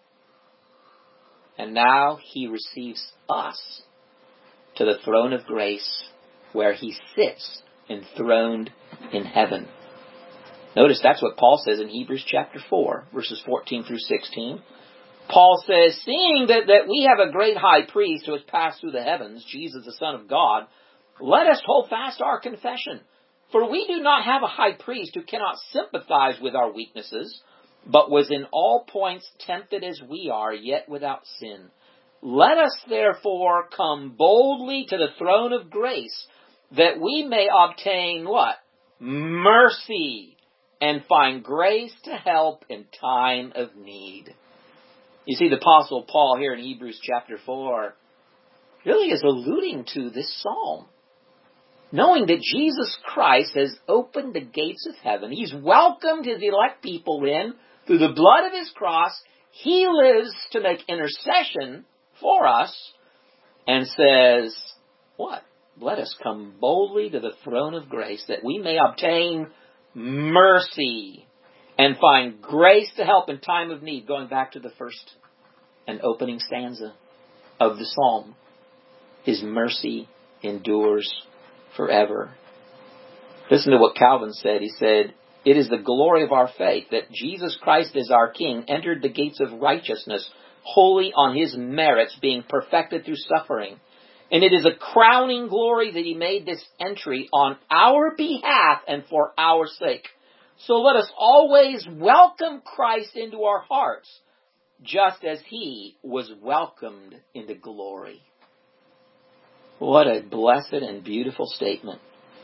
and now he receives us to the throne of grace, where he sits enthroned in heaven. Notice that's what Paul says in Hebrews chapter four, verses fourteen through sixteen. Paul says, seeing that, that we have a great high priest who has passed through the heavens, Jesus the Son of God, let us hold fast our confession. For we do not have a high priest who cannot sympathize with our weaknesses, but was in all points tempted as we are, yet without sin. Let us therefore come boldly to the throne of grace, that we may obtain what? Mercy, and find grace to help in time of need. You see, the Apostle Paul here in Hebrews chapter four really is alluding to this psalm. Knowing that Jesus Christ has opened the gates of heaven, he's welcomed his elect people in through the blood of his cross. He lives to make intercession for us and says, what? Let us come boldly to the throne of grace that we may obtain mercy and find grace to help in time of need. Going back to the first and opening stanza of the psalm. His mercy endures forever. Listen to what Calvin said. He said, it is the glory of our faith that Jesus Christ as our King entered the gates of righteousness wholly on his merits, being perfected through suffering. And it is a crowning glory that he made this entry on our behalf and for our sake. So let us always welcome Christ into our hearts, just as he was welcomed into glory. What a blessed and beautiful statement.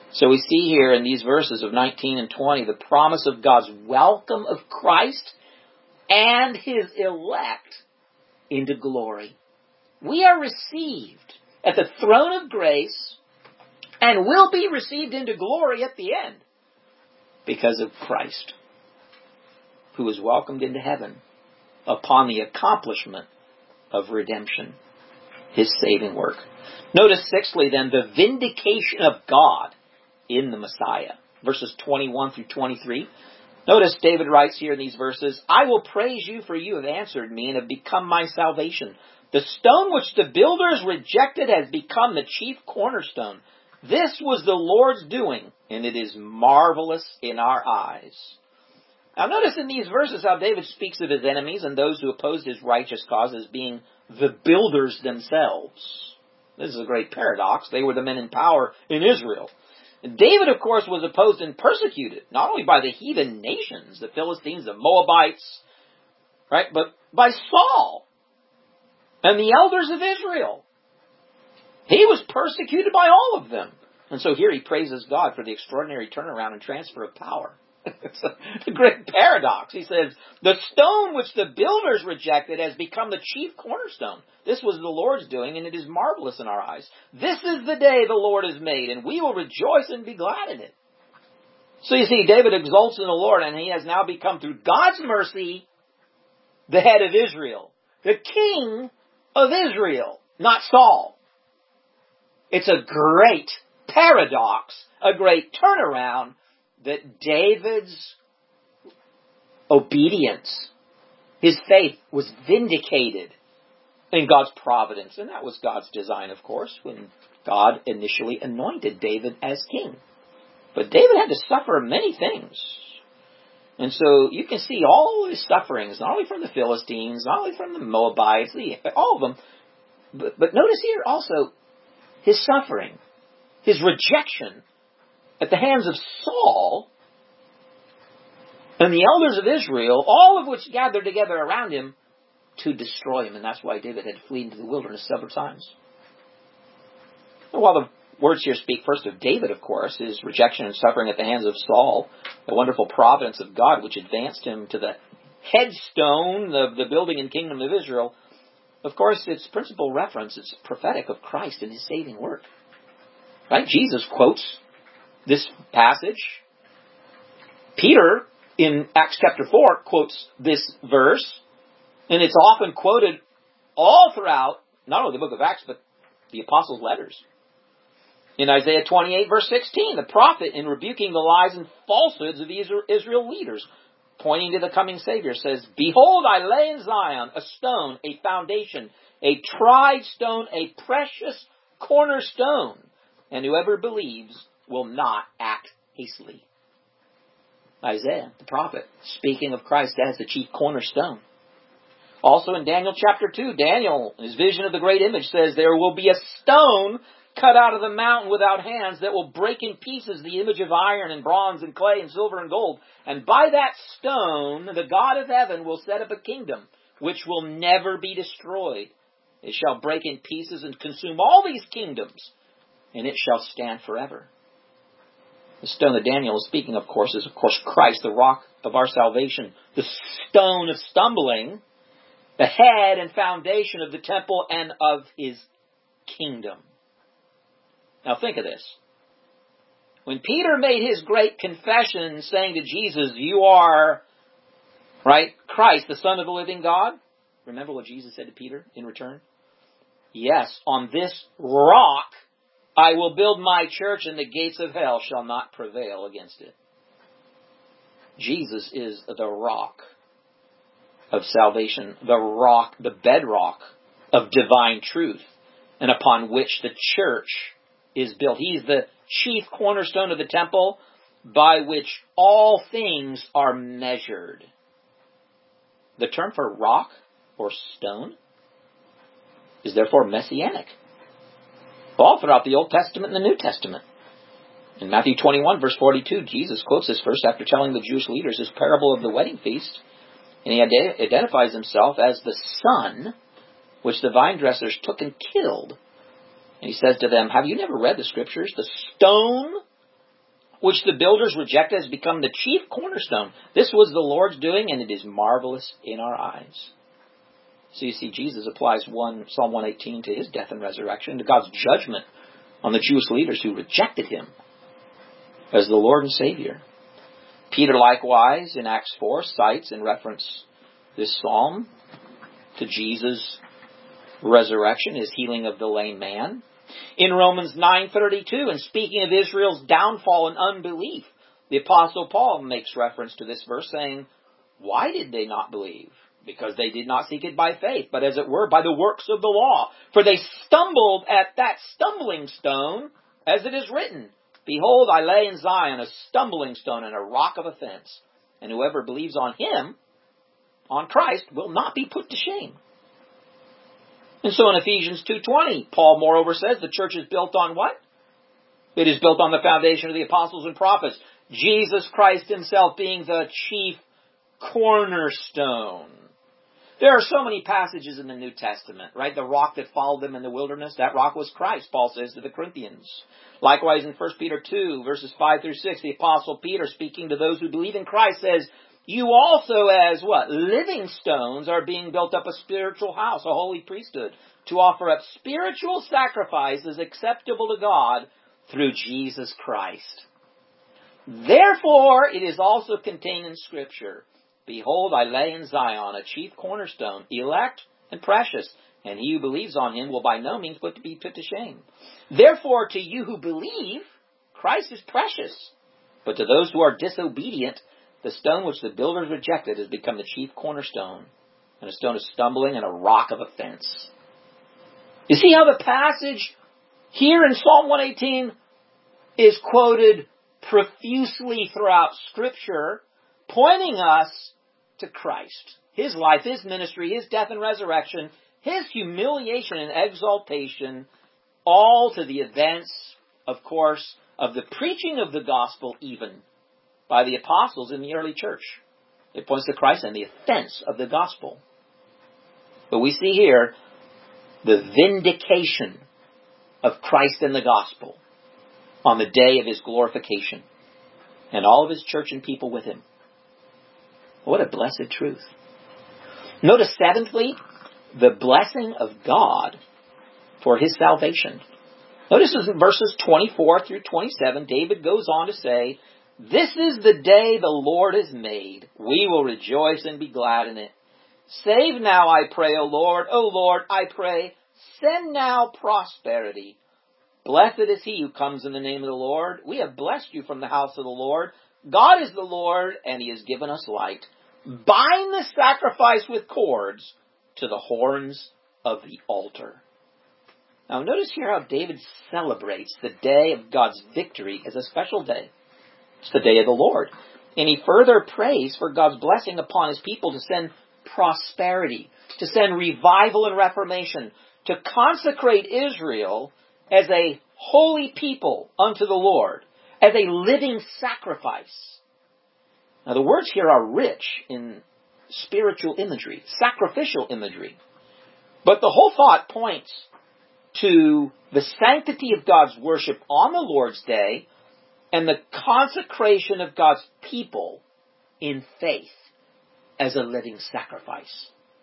So we see here in these verses of nineteen and twenty the promise of God's welcome of Christ and His elect into glory. We are received at the throne of grace and will be received into glory at the end because of Christ, who was welcomed into heaven upon the accomplishment of redemption, His saving work. Notice sixthly then, the vindication of God in the Messiah. Verses twenty-one through twenty-three. Notice David writes here in these verses, I will praise you, for you have answered me and have become my salvation. The stone which the builders rejected has become the chief cornerstone. This was the Lord's doing, and it is marvelous in our eyes. Now notice in these verses how David speaks of his enemies and those who opposed his righteous cause as being the builders themselves. This is a great paradox. They were the men in power in Israel. David, of course, was opposed and persecuted, not only by the heathen nations, the Philistines, the Moabites, right, but by Saul and the elders of Israel. He was persecuted by all of them. And so here he praises God for the extraordinary turnaround and transfer of power. It's a, a great paradox. He says, the stone which the builders rejected has become the chief cornerstone. This was the Lord's doing, and it is marvelous in our eyes. This is the day the Lord has made, and we will rejoice and be glad in it. So you see, David exults in the Lord, and he has now become, through God's mercy, the head of Israel. The king of Israel, not Saul. It's a great paradox, a great turnaround, that David's obedience, his faith, was vindicated in God's providence. And that was God's design, of course, when God initially anointed David as king. But David had to suffer many things. And so you can see all his sufferings, not only from the Philistines, not only from the Moabites, all of them. But, but notice here also his suffering, his rejection at the hands of Saul and the elders of Israel, all of which gathered together around him to destroy him. And that's why David had to flee into the wilderness several times. And while the words here speak first of David, of course, his rejection and suffering at the hands of Saul, the wonderful providence of God which advanced him to the headstone of the building and kingdom of Israel, of course, its principal reference is prophetic of Christ and His saving work. Right? Jesus quotes this passage. Peter, in Acts chapter four, quotes this verse, and it's often quoted all throughout, not only the book of Acts, but the apostles' letters. In Isaiah twenty-eight, verse sixteen, the prophet, in rebuking the lies and falsehoods of the Israel leaders, pointing to the coming Savior, says, Behold, I lay in Zion a stone, a foundation, a tried stone, a precious cornerstone, and whoever believes will not act hastily. Isaiah, the prophet, speaking of Christ as the chief cornerstone. Also in Daniel chapter two, Daniel, in his vision of the great image, says, There will be a stone cut out of the mountain without hands that will break in pieces the image of iron and bronze and clay and silver and gold. And by that stone, the God of heaven will set up a kingdom which will never be destroyed. It shall break in pieces and consume all these kingdoms, and it shall stand forever. The stone that Daniel is speaking, of course, is, of course, Christ, the rock of our salvation, the stone of stumbling, the head and foundation of the temple and of His kingdom. Now think of this. When Peter made his great confession saying to Jesus, You are, right, Christ, the Son of the living God, remember what Jesus said to Peter in return? Yes, on this rock I will build my church, and the gates of hell shall not prevail against it. Jesus is the rock of salvation, the rock, the bedrock of divine truth, and upon which the church is built. He's the chief cornerstone of the temple by which all things are measured. The term for rock or stone is therefore messianic. All throughout the Old Testament and the New Testament. In Matthew twenty-one, verse forty-two, Jesus quotes this verse after telling the Jewish leaders his parable of the wedding feast. And he identifies himself as the son which the vine dressers took and killed. And he says to them, Have you never read the scriptures? The stone which the builders rejected, has become the chief cornerstone. This was the Lord's doing, and it is marvelous in our eyes. So you see, Jesus applies one, Psalm one eighteen to his death and resurrection, to God's judgment on the Jewish leaders who rejected him as the Lord and Savior. Peter likewise, in Acts four, cites and reference this psalm to Jesus' resurrection, his healing of the lame man. In Romans nine thirty-two, and speaking of Israel's downfall and unbelief, the Apostle Paul makes reference to this verse, saying, why did they not believe? Because they did not seek it by faith, but as it were by the works of the law. For they stumbled at that stumbling stone, as it is written, behold, I lay in Zion a stumbling stone and a rock of offense, and whoever believes on him, on Christ, will not be put to shame. And so in Ephesians two twenty, Paul moreover says the church is built on what? It is built on the foundation of the apostles and prophets, Jesus Christ himself being the chief cornerstone. There are so many passages in the New Testament, right? The rock that followed them in the wilderness, that rock was Christ, Paul says to the Corinthians. Likewise in First Peter two, verses five through six, the Apostle Peter, speaking to those who believe in Christ, says, you also as what? Living stones are being built up a spiritual house, a holy priesthood, to offer up spiritual sacrifices acceptable to God through Jesus Christ. Therefore, it is also contained in Scripture, behold, I lay in Zion a chief cornerstone, elect and precious, and he who believes on him will by no means put to be put to shame. Therefore, to you who believe, Christ is precious. But to those who are disobedient, the stone which the builders rejected has become the chief cornerstone, and a stone of stumbling and a rock of offense. You see how the passage here in Psalm one eighteen is quoted profusely throughout Scripture, pointing us to Christ. His life, his ministry, his death and resurrection, his humiliation and exaltation, all to the events, of course, of the preaching of the gospel even by the apostles in the early church. It points to Christ and the offense of the gospel. But we see here the vindication of Christ and the gospel on the day of his glorification, and all of his church and people with him. What a blessed truth. Notice, seventhly, the blessing of God for his salvation. Notice in verses twenty-four through twenty-seven, David goes on to say, this is the day the Lord has made. We will rejoice and be glad in it. Save now, I pray, O Lord. O Lord, I pray, send now prosperity. Blessed is he who comes in the name of the Lord. We have blessed you from the house of the Lord. God is the Lord, and he has given us light. Bind the sacrifice with cords to the horns of the altar. Now notice here how David celebrates the day of God's victory as a special day. It's the day of the Lord. And he further prays for God's blessing upon his people to send prosperity, to send revival and reformation, to consecrate Israel as a holy people unto the Lord, as a living sacrifice. Now the words here are rich in spiritual imagery, sacrificial imagery. But the whole thought points to the sanctity of God's worship on the Lord's Day and the consecration of God's people in faith as a living sacrifice.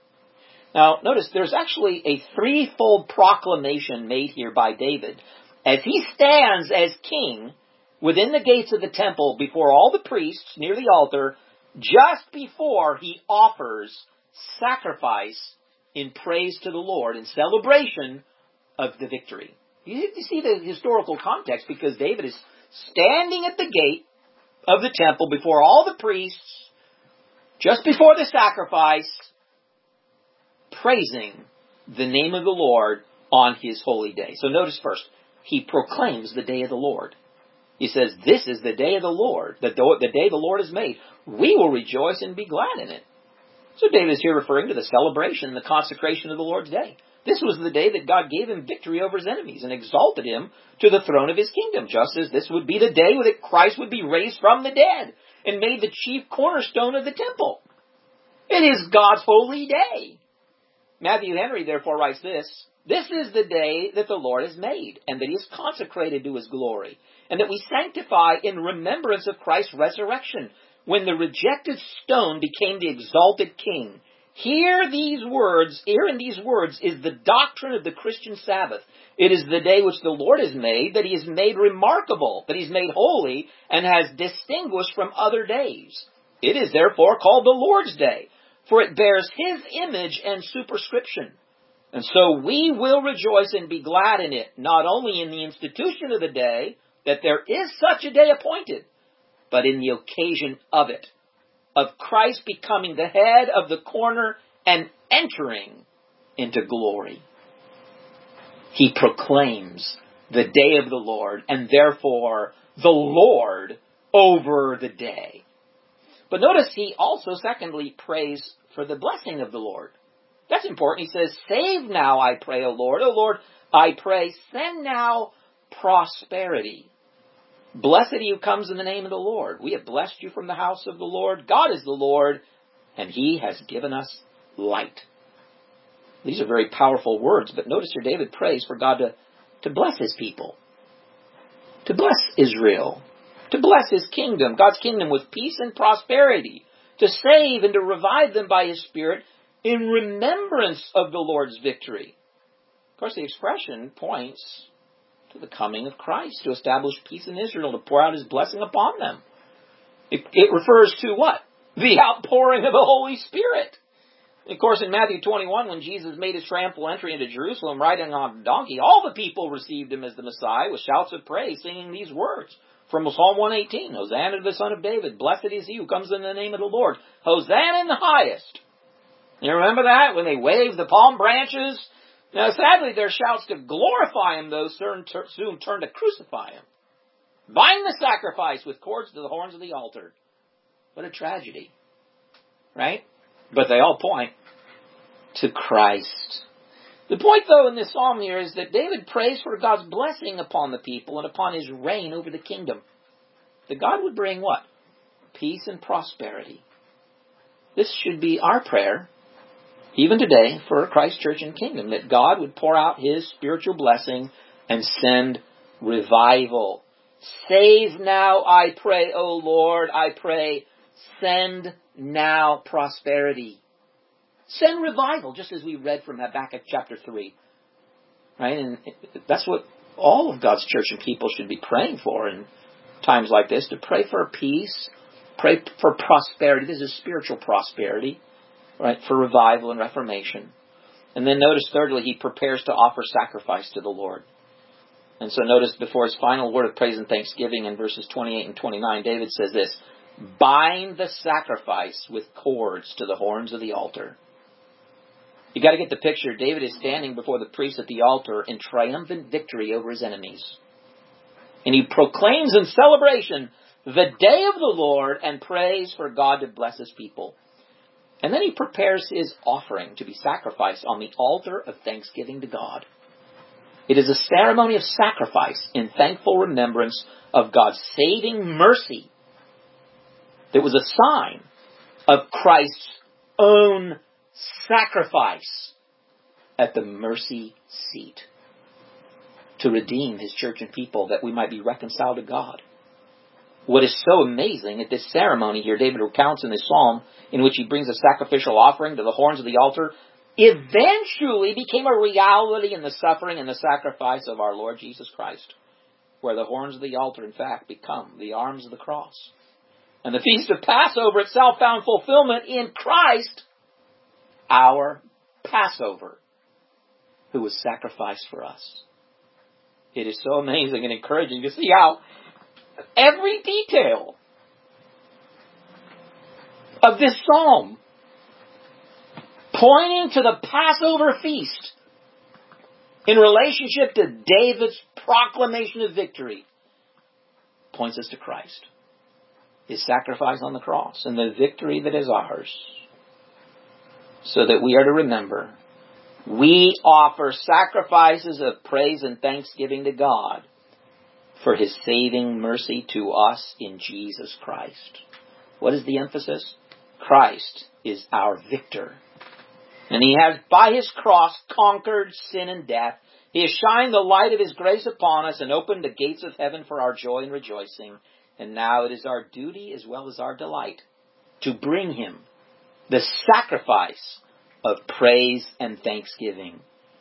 Now, notice there's actually a threefold proclamation made here by David as he stands as king within the gates of the temple before all the priests near the altar, just before he offers sacrifice in praise to the Lord in celebration of the victory. You see the historical context, because David is standing at the gate of the temple before all the priests, just before the sacrifice, praising the name of the Lord on his holy day. So notice first, he proclaims the day of the Lord. He says, this is the day of the Lord, the, the day the Lord has made. We will rejoice and be glad in it. So David is here referring to the celebration, the consecration of the Lord's day. This was the day that God gave him victory over his enemies and exalted him to the throne of his kingdom, just as this would be the day that Christ would be raised from the dead and made the chief cornerstone of the temple. It is God's holy day. Matthew Henry therefore writes this, This is the day that the Lord has made, and that he has consecrated to his glory, and that we sanctify in remembrance of Christ's resurrection, when the rejected stone became the exalted king. Hear these words, here in these words is the doctrine of the Christian Sabbath. It is the day which the Lord has made, that he has made remarkable, that he has made holy, and has distinguished from other days. It is therefore called the Lord's Day, for it bears his image and superscription. And so we will rejoice and be glad in it, not only in the institution of the day, that there is such a day appointed, but in the occasion of it, of Christ becoming the head of the corner and entering into glory. He proclaims the day of the Lord, and therefore the Lord over the day. But notice he also, secondly, prays for the blessing of the Lord. That's important. He says, save now, I pray, O Lord. O Lord, I pray, send now prosperity. Blessed he who comes in the name of the Lord. We have blessed you from the house of the Lord. God is the Lord, and he has given us light. These are very powerful words, but notice here David prays for God to, to bless his people, to bless Israel, to bless his kingdom, God's kingdom with peace and prosperity, to save and to revive them by his Spirit in remembrance of the Lord's victory. Of course, the expression points to the coming of Christ to establish peace in Israel, to pour out his blessing upon them. It, it refers to what? The outpouring of the Holy Spirit. Of course, in Matthew twenty-one, when Jesus made his triumphal entry into Jerusalem riding on a donkey, all the people received him as the Messiah with shouts of praise, singing these words from Psalm one eighteen, Hosanna to the Son of David, blessed is he who comes in the name of the Lord, Hosanna in the highest. You remember that? When they waved the palm branches? Now, sadly, their shouts to glorify him, though, soon turned to crucify him. Bind the sacrifice with cords to the horns of the altar. What a tragedy. Right? But they all point to Christ. The point, though, in this psalm here is that David prays for God's blessing upon the people and upon his reign over the kingdom. That God would bring what? Peace and prosperity. This should be our prayer, even today, for Christ Church and Kingdom, that God would pour out his spiritual blessing and send revival. Save now, I pray, O Lord, I pray, send now prosperity. Send revival, just as we read from Habakkuk chapter three. Right? And that's what all of God's church and people should be praying for in times like this, to pray for peace, pray for prosperity. This is spiritual prosperity. Right, for revival and reformation. And then notice, thirdly, he prepares to offer sacrifice to the Lord. And so notice before his final word of praise and thanksgiving in verses twenty-eight and twenty-nine, David says this, bind the sacrifice with cords to the horns of the altar. You got to get the picture. David is standing before the priest at the altar in triumphant victory over his enemies. And he proclaims in celebration the day of the Lord and prays for God to bless his people. And then he prepares his offering to be sacrificed on the altar of thanksgiving to God. It is a ceremony of sacrifice in thankful remembrance of God's saving mercy. That was a sign of Christ's own sacrifice at the mercy seat to redeem his church and people, that we might be reconciled to God. What is so amazing at this ceremony here, David recounts in this psalm, in which he brings a sacrificial offering to the horns of the altar, eventually became a reality in the suffering and the sacrifice of our Lord Jesus Christ, where the horns of the altar, in fact, become the arms of the cross. And the feast of Passover itself found fulfillment in Christ, our Passover, who was sacrificed for us. It is so amazing and encouraging to see how every detail of this psalm, pointing to the Passover feast in relationship to David's proclamation of victory, points us to Christ, his sacrifice on the cross, and the victory that is ours. So that we are to remember, we offer sacrifices of praise and thanksgiving to God for his saving mercy to us in Jesus Christ. What is the emphasis? Christ is our victor. And he has, by his cross, conquered sin and death. He has shined the light of his grace upon us and opened the gates of heaven for our joy and rejoicing. And now it is our duty as well as our delight to bring him the sacrifice of praise and thanksgiving.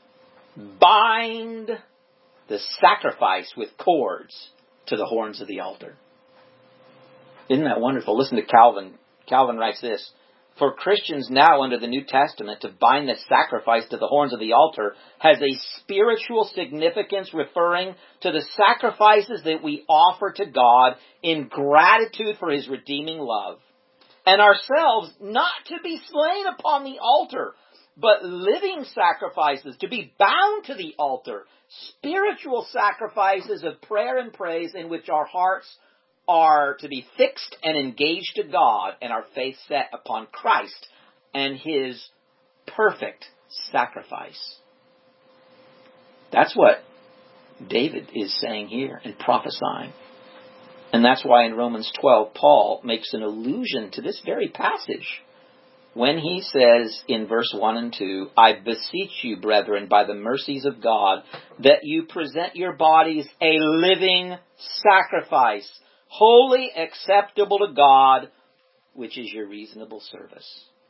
Bind the sacrifice with cords to the horns of the altar. Isn't that wonderful? Listen to Calvin. Calvin writes this: for Christians now under the New Testament, to bind the sacrifice to the horns of the altar has a spiritual significance referring to the sacrifices that we offer to God in gratitude for his redeeming love. And ourselves not to be slain upon the altar, but living sacrifices, to be bound to the altar, spiritual sacrifices of prayer and praise in which our hearts are to be fixed and engaged to God and our faith set upon Christ and his perfect sacrifice. That's what David is saying here and prophesying. And that's why in Romans twelve, Paul makes an allusion to this very passage when he says in verse one and two, I beseech you, brethren, by the mercies of God, that you present your bodies a living sacrifice, holy, acceptable to God, which is your reasonable service.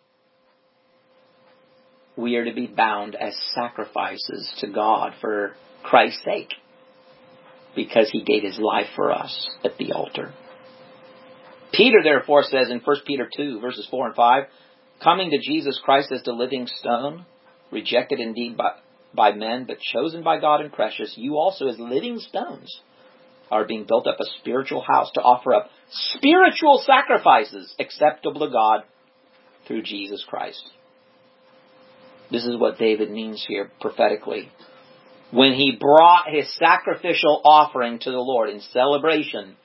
We are to be bound as sacrifices to God for Christ's sake, because he gave his life for us at the altar. Peter therefore says in First Peter two, verses four and five, coming to Jesus Christ as the living stone, rejected indeed by, by men, but chosen by God and precious, you also as living stones are being built up a spiritual house to offer up spiritual sacrifices acceptable to God through Jesus Christ. This is what David means here prophetically when he brought his sacrificial offering to the Lord in celebration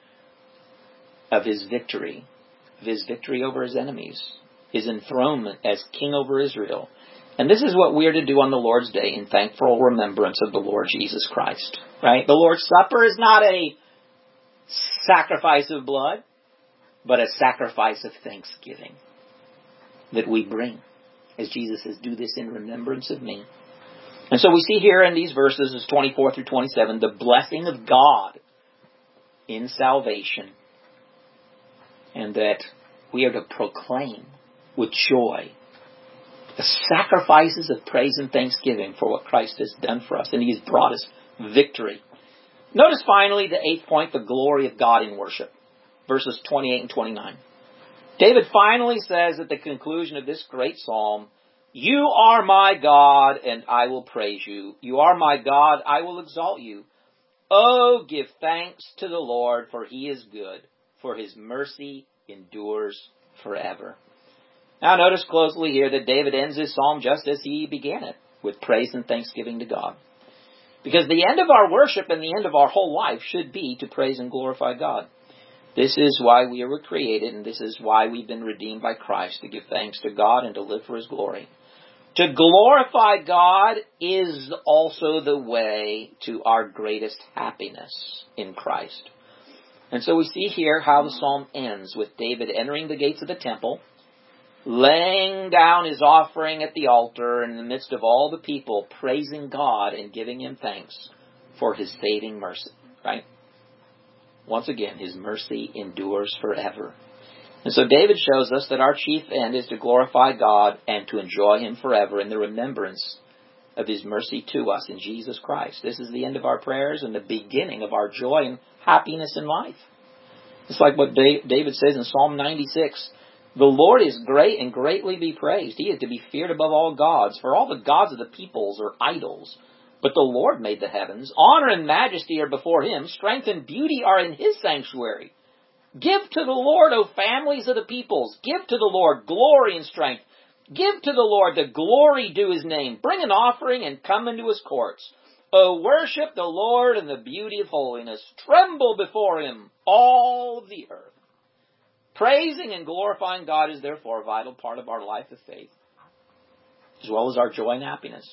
of his victory, of his victory over his enemies, his enthronement as king over Israel. And this is what we are to do on the Lord's Day in thankful remembrance of the Lord Jesus Christ. Right? The Lord's Supper is not a sacrifice of blood, but a sacrifice of thanksgiving that we bring. As Jesus says, do this in remembrance of me. And so we see here in these verses, as twenty-four through twenty-seven, the blessing of God in salvation. And that we are to proclaim with joy the sacrifices of praise and thanksgiving for what Christ has done for us. And he has brought us victory. Notice finally the eighth point, the glory of God in worship. Verses twenty-eight and twenty-nine. David finally says at the conclusion of this great psalm, you are my God, and I will praise you. You are my God, I will exalt you. Oh, give thanks to the Lord, for he is good, for his mercy endures forever. Now notice closely here that David ends his psalm just as he began it, with praise and thanksgiving to God. Because the end of our worship and the end of our whole life should be to praise and glorify God. This is why we were created, and this is why we've been redeemed by Christ, to give thanks to God and to live for his glory. To glorify God is also the way to our greatest happiness in Christ. And so we see here how the psalm ends with David entering the gates of the temple, laying down his offering at the altar in the midst of all the people, praising God and giving him thanks for his saving mercy. Right? Once again, his mercy endures forever. And so David shows us that our chief end is to glorify God and to enjoy him forever in the remembrance of his mercy to us in Jesus Christ. This is the end of our prayers and the beginning of our joy and happiness in life. It's like what David says in Psalm ninety-six. The Lord is great and greatly be praised. He is to be feared above all gods, for all the gods of the peoples are idols. But the Lord made the heavens. Honor and majesty are before him. Strength and beauty are in his sanctuary. Give to the Lord, O families of the peoples. Give to the Lord glory and strength. Give to the Lord the glory due his name. Bring an offering and come into his courts. O worship the Lord in the beauty of holiness. Tremble before him, all of the earth. Praising and glorifying God is therefore a vital part of our life of faith, as well as our joy and happiness,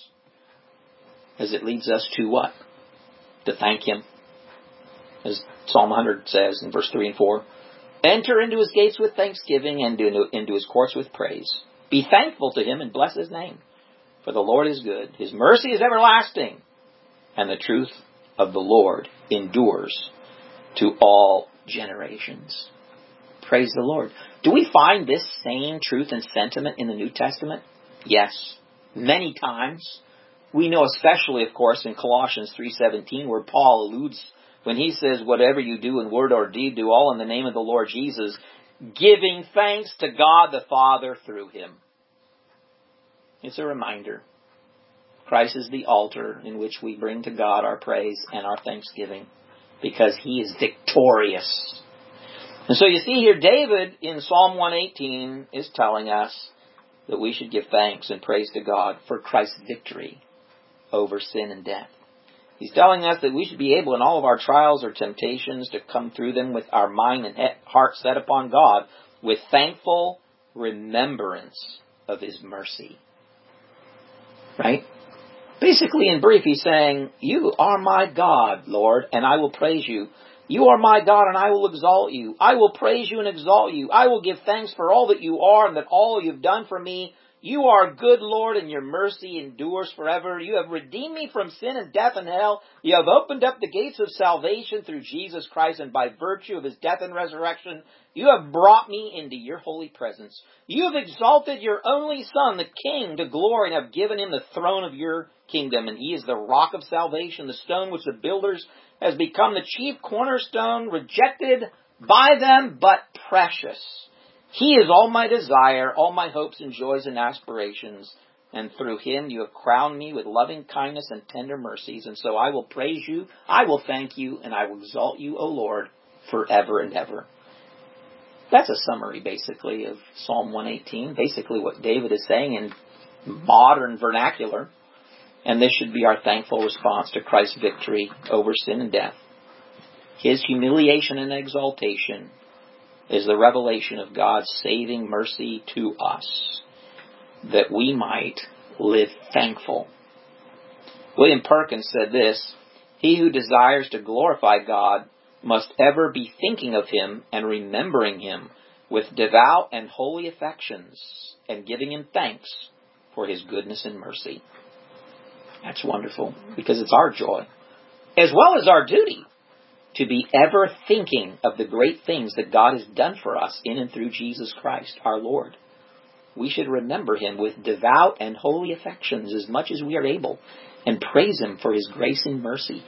as it leads us to what? To thank him. As Psalm one hundred says in verse three and four, enter into his gates with thanksgiving and into, into his courts with praise. Be thankful to him and bless his name. For the Lord is good, His mercy is everlasting, and the truth of the Lord endures to all generations. Praise the Lord. Do we find this same truth and sentiment in the New Testament? Yes, many times. We know especially, of course, in Colossians three seventeen, where Paul alludes when he says, whatever you do in word or deed, do all in the name of the Lord Jesus, giving thanks to God the Father through Him. It's a reminder. Christ is the altar in which we bring to God our praise and our thanksgiving, because He is victorious. And so you see here, David in Psalm one eighteen is telling us that we should give thanks and praise to God for Christ's victory over sin and death. He's telling us that we should be able in all of our trials or temptations to come through them with our mind and heart set upon God with thankful remembrance of His mercy. Right? Basically, in brief, he's saying, you are my God, Lord, and I will praise you. You are my God, and I will exalt you. I will praise you and exalt you. I will give thanks for all that you are and that all you've done for me. You are good, Lord, and your mercy endures forever. You have redeemed me from sin and death and hell. You have opened up the gates of salvation through Jesus Christ, and by virtue of His death and resurrection, you have brought me into your holy presence. You have exalted your only Son, the King, to glory, and have given Him the throne of your kingdom. And He is the rock of salvation, the stone which the builders has become the chief cornerstone, rejected by them, but precious. He is all my desire, all my hopes and joys and aspirations, and through Him you have crowned me with loving kindness and tender mercies, and so I will praise you, I will thank you, and I will exalt you, O Lord, forever and ever. That's a summary, basically, of Psalm one eighteen, basically what David is saying in modern vernacular, and this should be our thankful response to Christ's victory over sin and death. His humiliation and exaltation is the revelation of God's saving mercy to us, that we might live thankful. William Perkins said this, he who desires to glorify God must ever be thinking of Him and remembering Him with devout and holy affections, and giving Him thanks for His goodness and mercy. That's wonderful, because it's our joy, as well as our duty, to be ever thinking of the great things that God has done for us in and through Jesus Christ, our Lord. We should remember Him with devout and holy affections as much as we are able, and praise Him for His grace and mercy.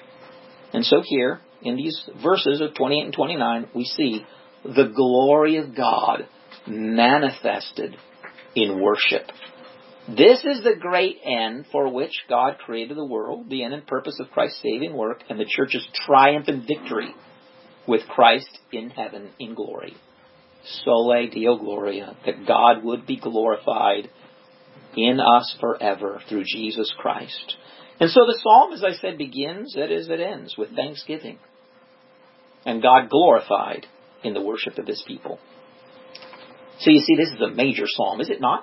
And so here, in these verses of twenty-eight and twenty-nine, we see the glory of God manifested in worship. This is the great end for which God created the world, the end and purpose of Christ's saving work, and the church's triumphant victory with Christ in heaven in glory. Sole Deo Gloria, that God would be glorified in us forever through Jesus Christ. And so the psalm, as I said, begins, that is, it ends with thanksgiving. And God glorified in the worship of His people. So you see, this is a major psalm, is it not?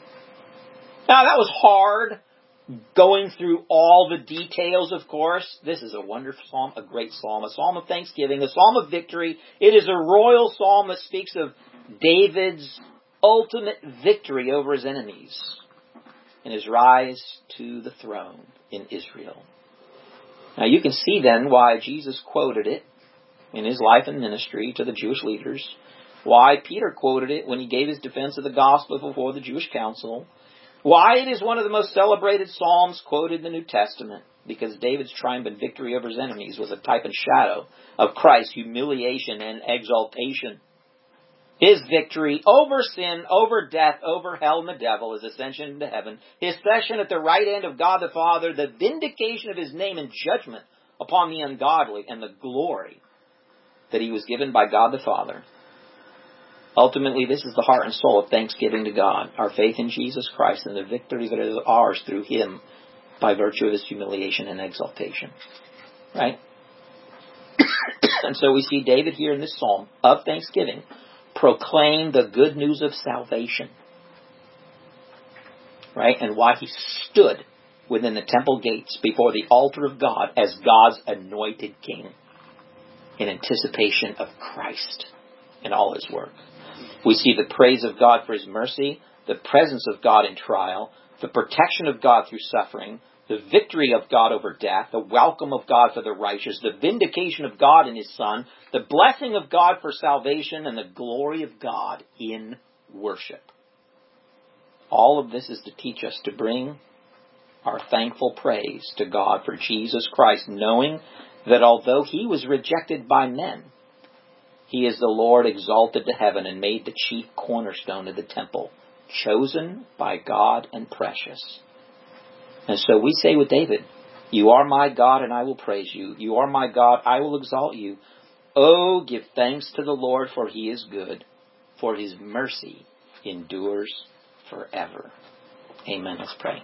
Now, that was hard, going through all the details, of course. This is a wonderful psalm, a great psalm, a psalm of thanksgiving, a psalm of victory. It is a royal psalm that speaks of David's ultimate victory over his enemies and his rise to the throne in Israel. Now, you can see then why Jesus quoted it in His life and ministry to the Jewish leaders, why Peter quoted it when he gave his defense of the gospel before the Jewish council, why it is one of the most celebrated psalms quoted in the New Testament, because David's triumphant victory over his enemies was a type and shadow of Christ's humiliation and exaltation. His victory over sin, over death, over hell and the devil, His ascension into heaven, His session at the right hand of God the Father, the vindication of His name and judgment upon the ungodly, and the glory that He was given by God the Father. Ultimately, this is the heart and soul of thanksgiving to God, our faith in Jesus Christ and the victory that is ours through Him by virtue of His humiliation and exaltation. Right? And so we see David here in this psalm of thanksgiving proclaim the good news of salvation. Right? And why he stood within the temple gates before the altar of God as God's anointed king in anticipation of Christ and all His work. We see the praise of God for His mercy, the presence of God in trial, the protection of God through suffering, the victory of God over death, the welcome of God for the righteous, the vindication of God in His Son, the blessing of God for salvation, and the glory of God in worship. All of this is to teach us to bring our thankful praise to God for Jesus Christ, knowing that although He was rejected by men, He is the Lord exalted to heaven and made the chief cornerstone of the temple, chosen by God and precious. And so we say with David, "You are my God, and I will praise you. You are my God, I will exalt you. Oh, give thanks to the Lord, for He is good, for His mercy endures forever." Amen. Let's pray.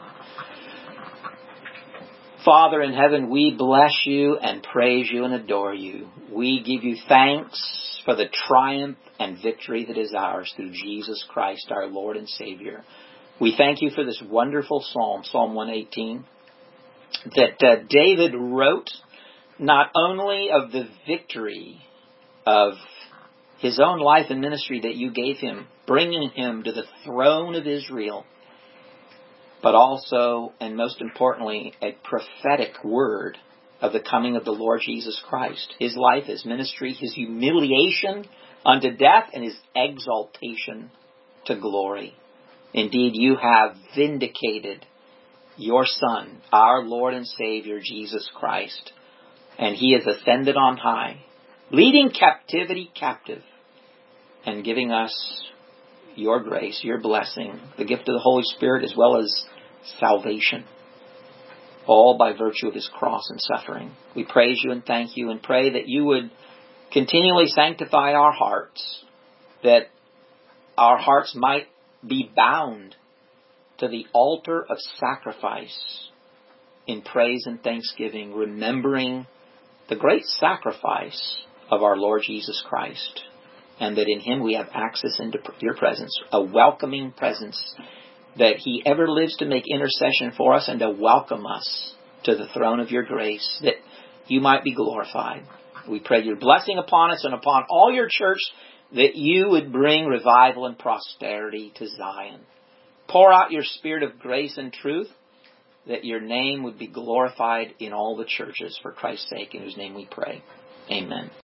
Father in heaven, we bless you and praise you and adore you. We give you thanks for the triumph and victory that is ours through Jesus Christ, our Lord and Savior. We thank you for this wonderful psalm, Psalm one eighteen, that uh, David wrote not only of the victory of his own life and ministry that you gave him, bringing him to the throne of Israel, but also, and most importantly, a prophetic word of the coming of the Lord Jesus Christ. His life, His ministry, His humiliation unto death, and His exaltation to glory. Indeed, you have vindicated your Son, our Lord and Savior, Jesus Christ, and He is ascended on high, leading captivity captive, and giving us your grace, your blessing, the gift of the Holy Spirit, as well as salvation, all by virtue of His cross and suffering. We praise you and thank you and pray that you would continually sanctify our hearts, that our hearts might be bound to the altar of sacrifice in praise and thanksgiving, remembering the great sacrifice of our Lord Jesus Christ, and that in Him we have access into your presence, a welcoming presence, that He ever lives to make intercession for us and to welcome us to the throne of your grace, that you might be glorified. We pray your blessing upon us and upon all your church, that you would bring revival and prosperity to Zion. Pour out your Spirit of grace and truth, that your name would be glorified in all the churches for Christ's sake, in whose name we pray. Amen.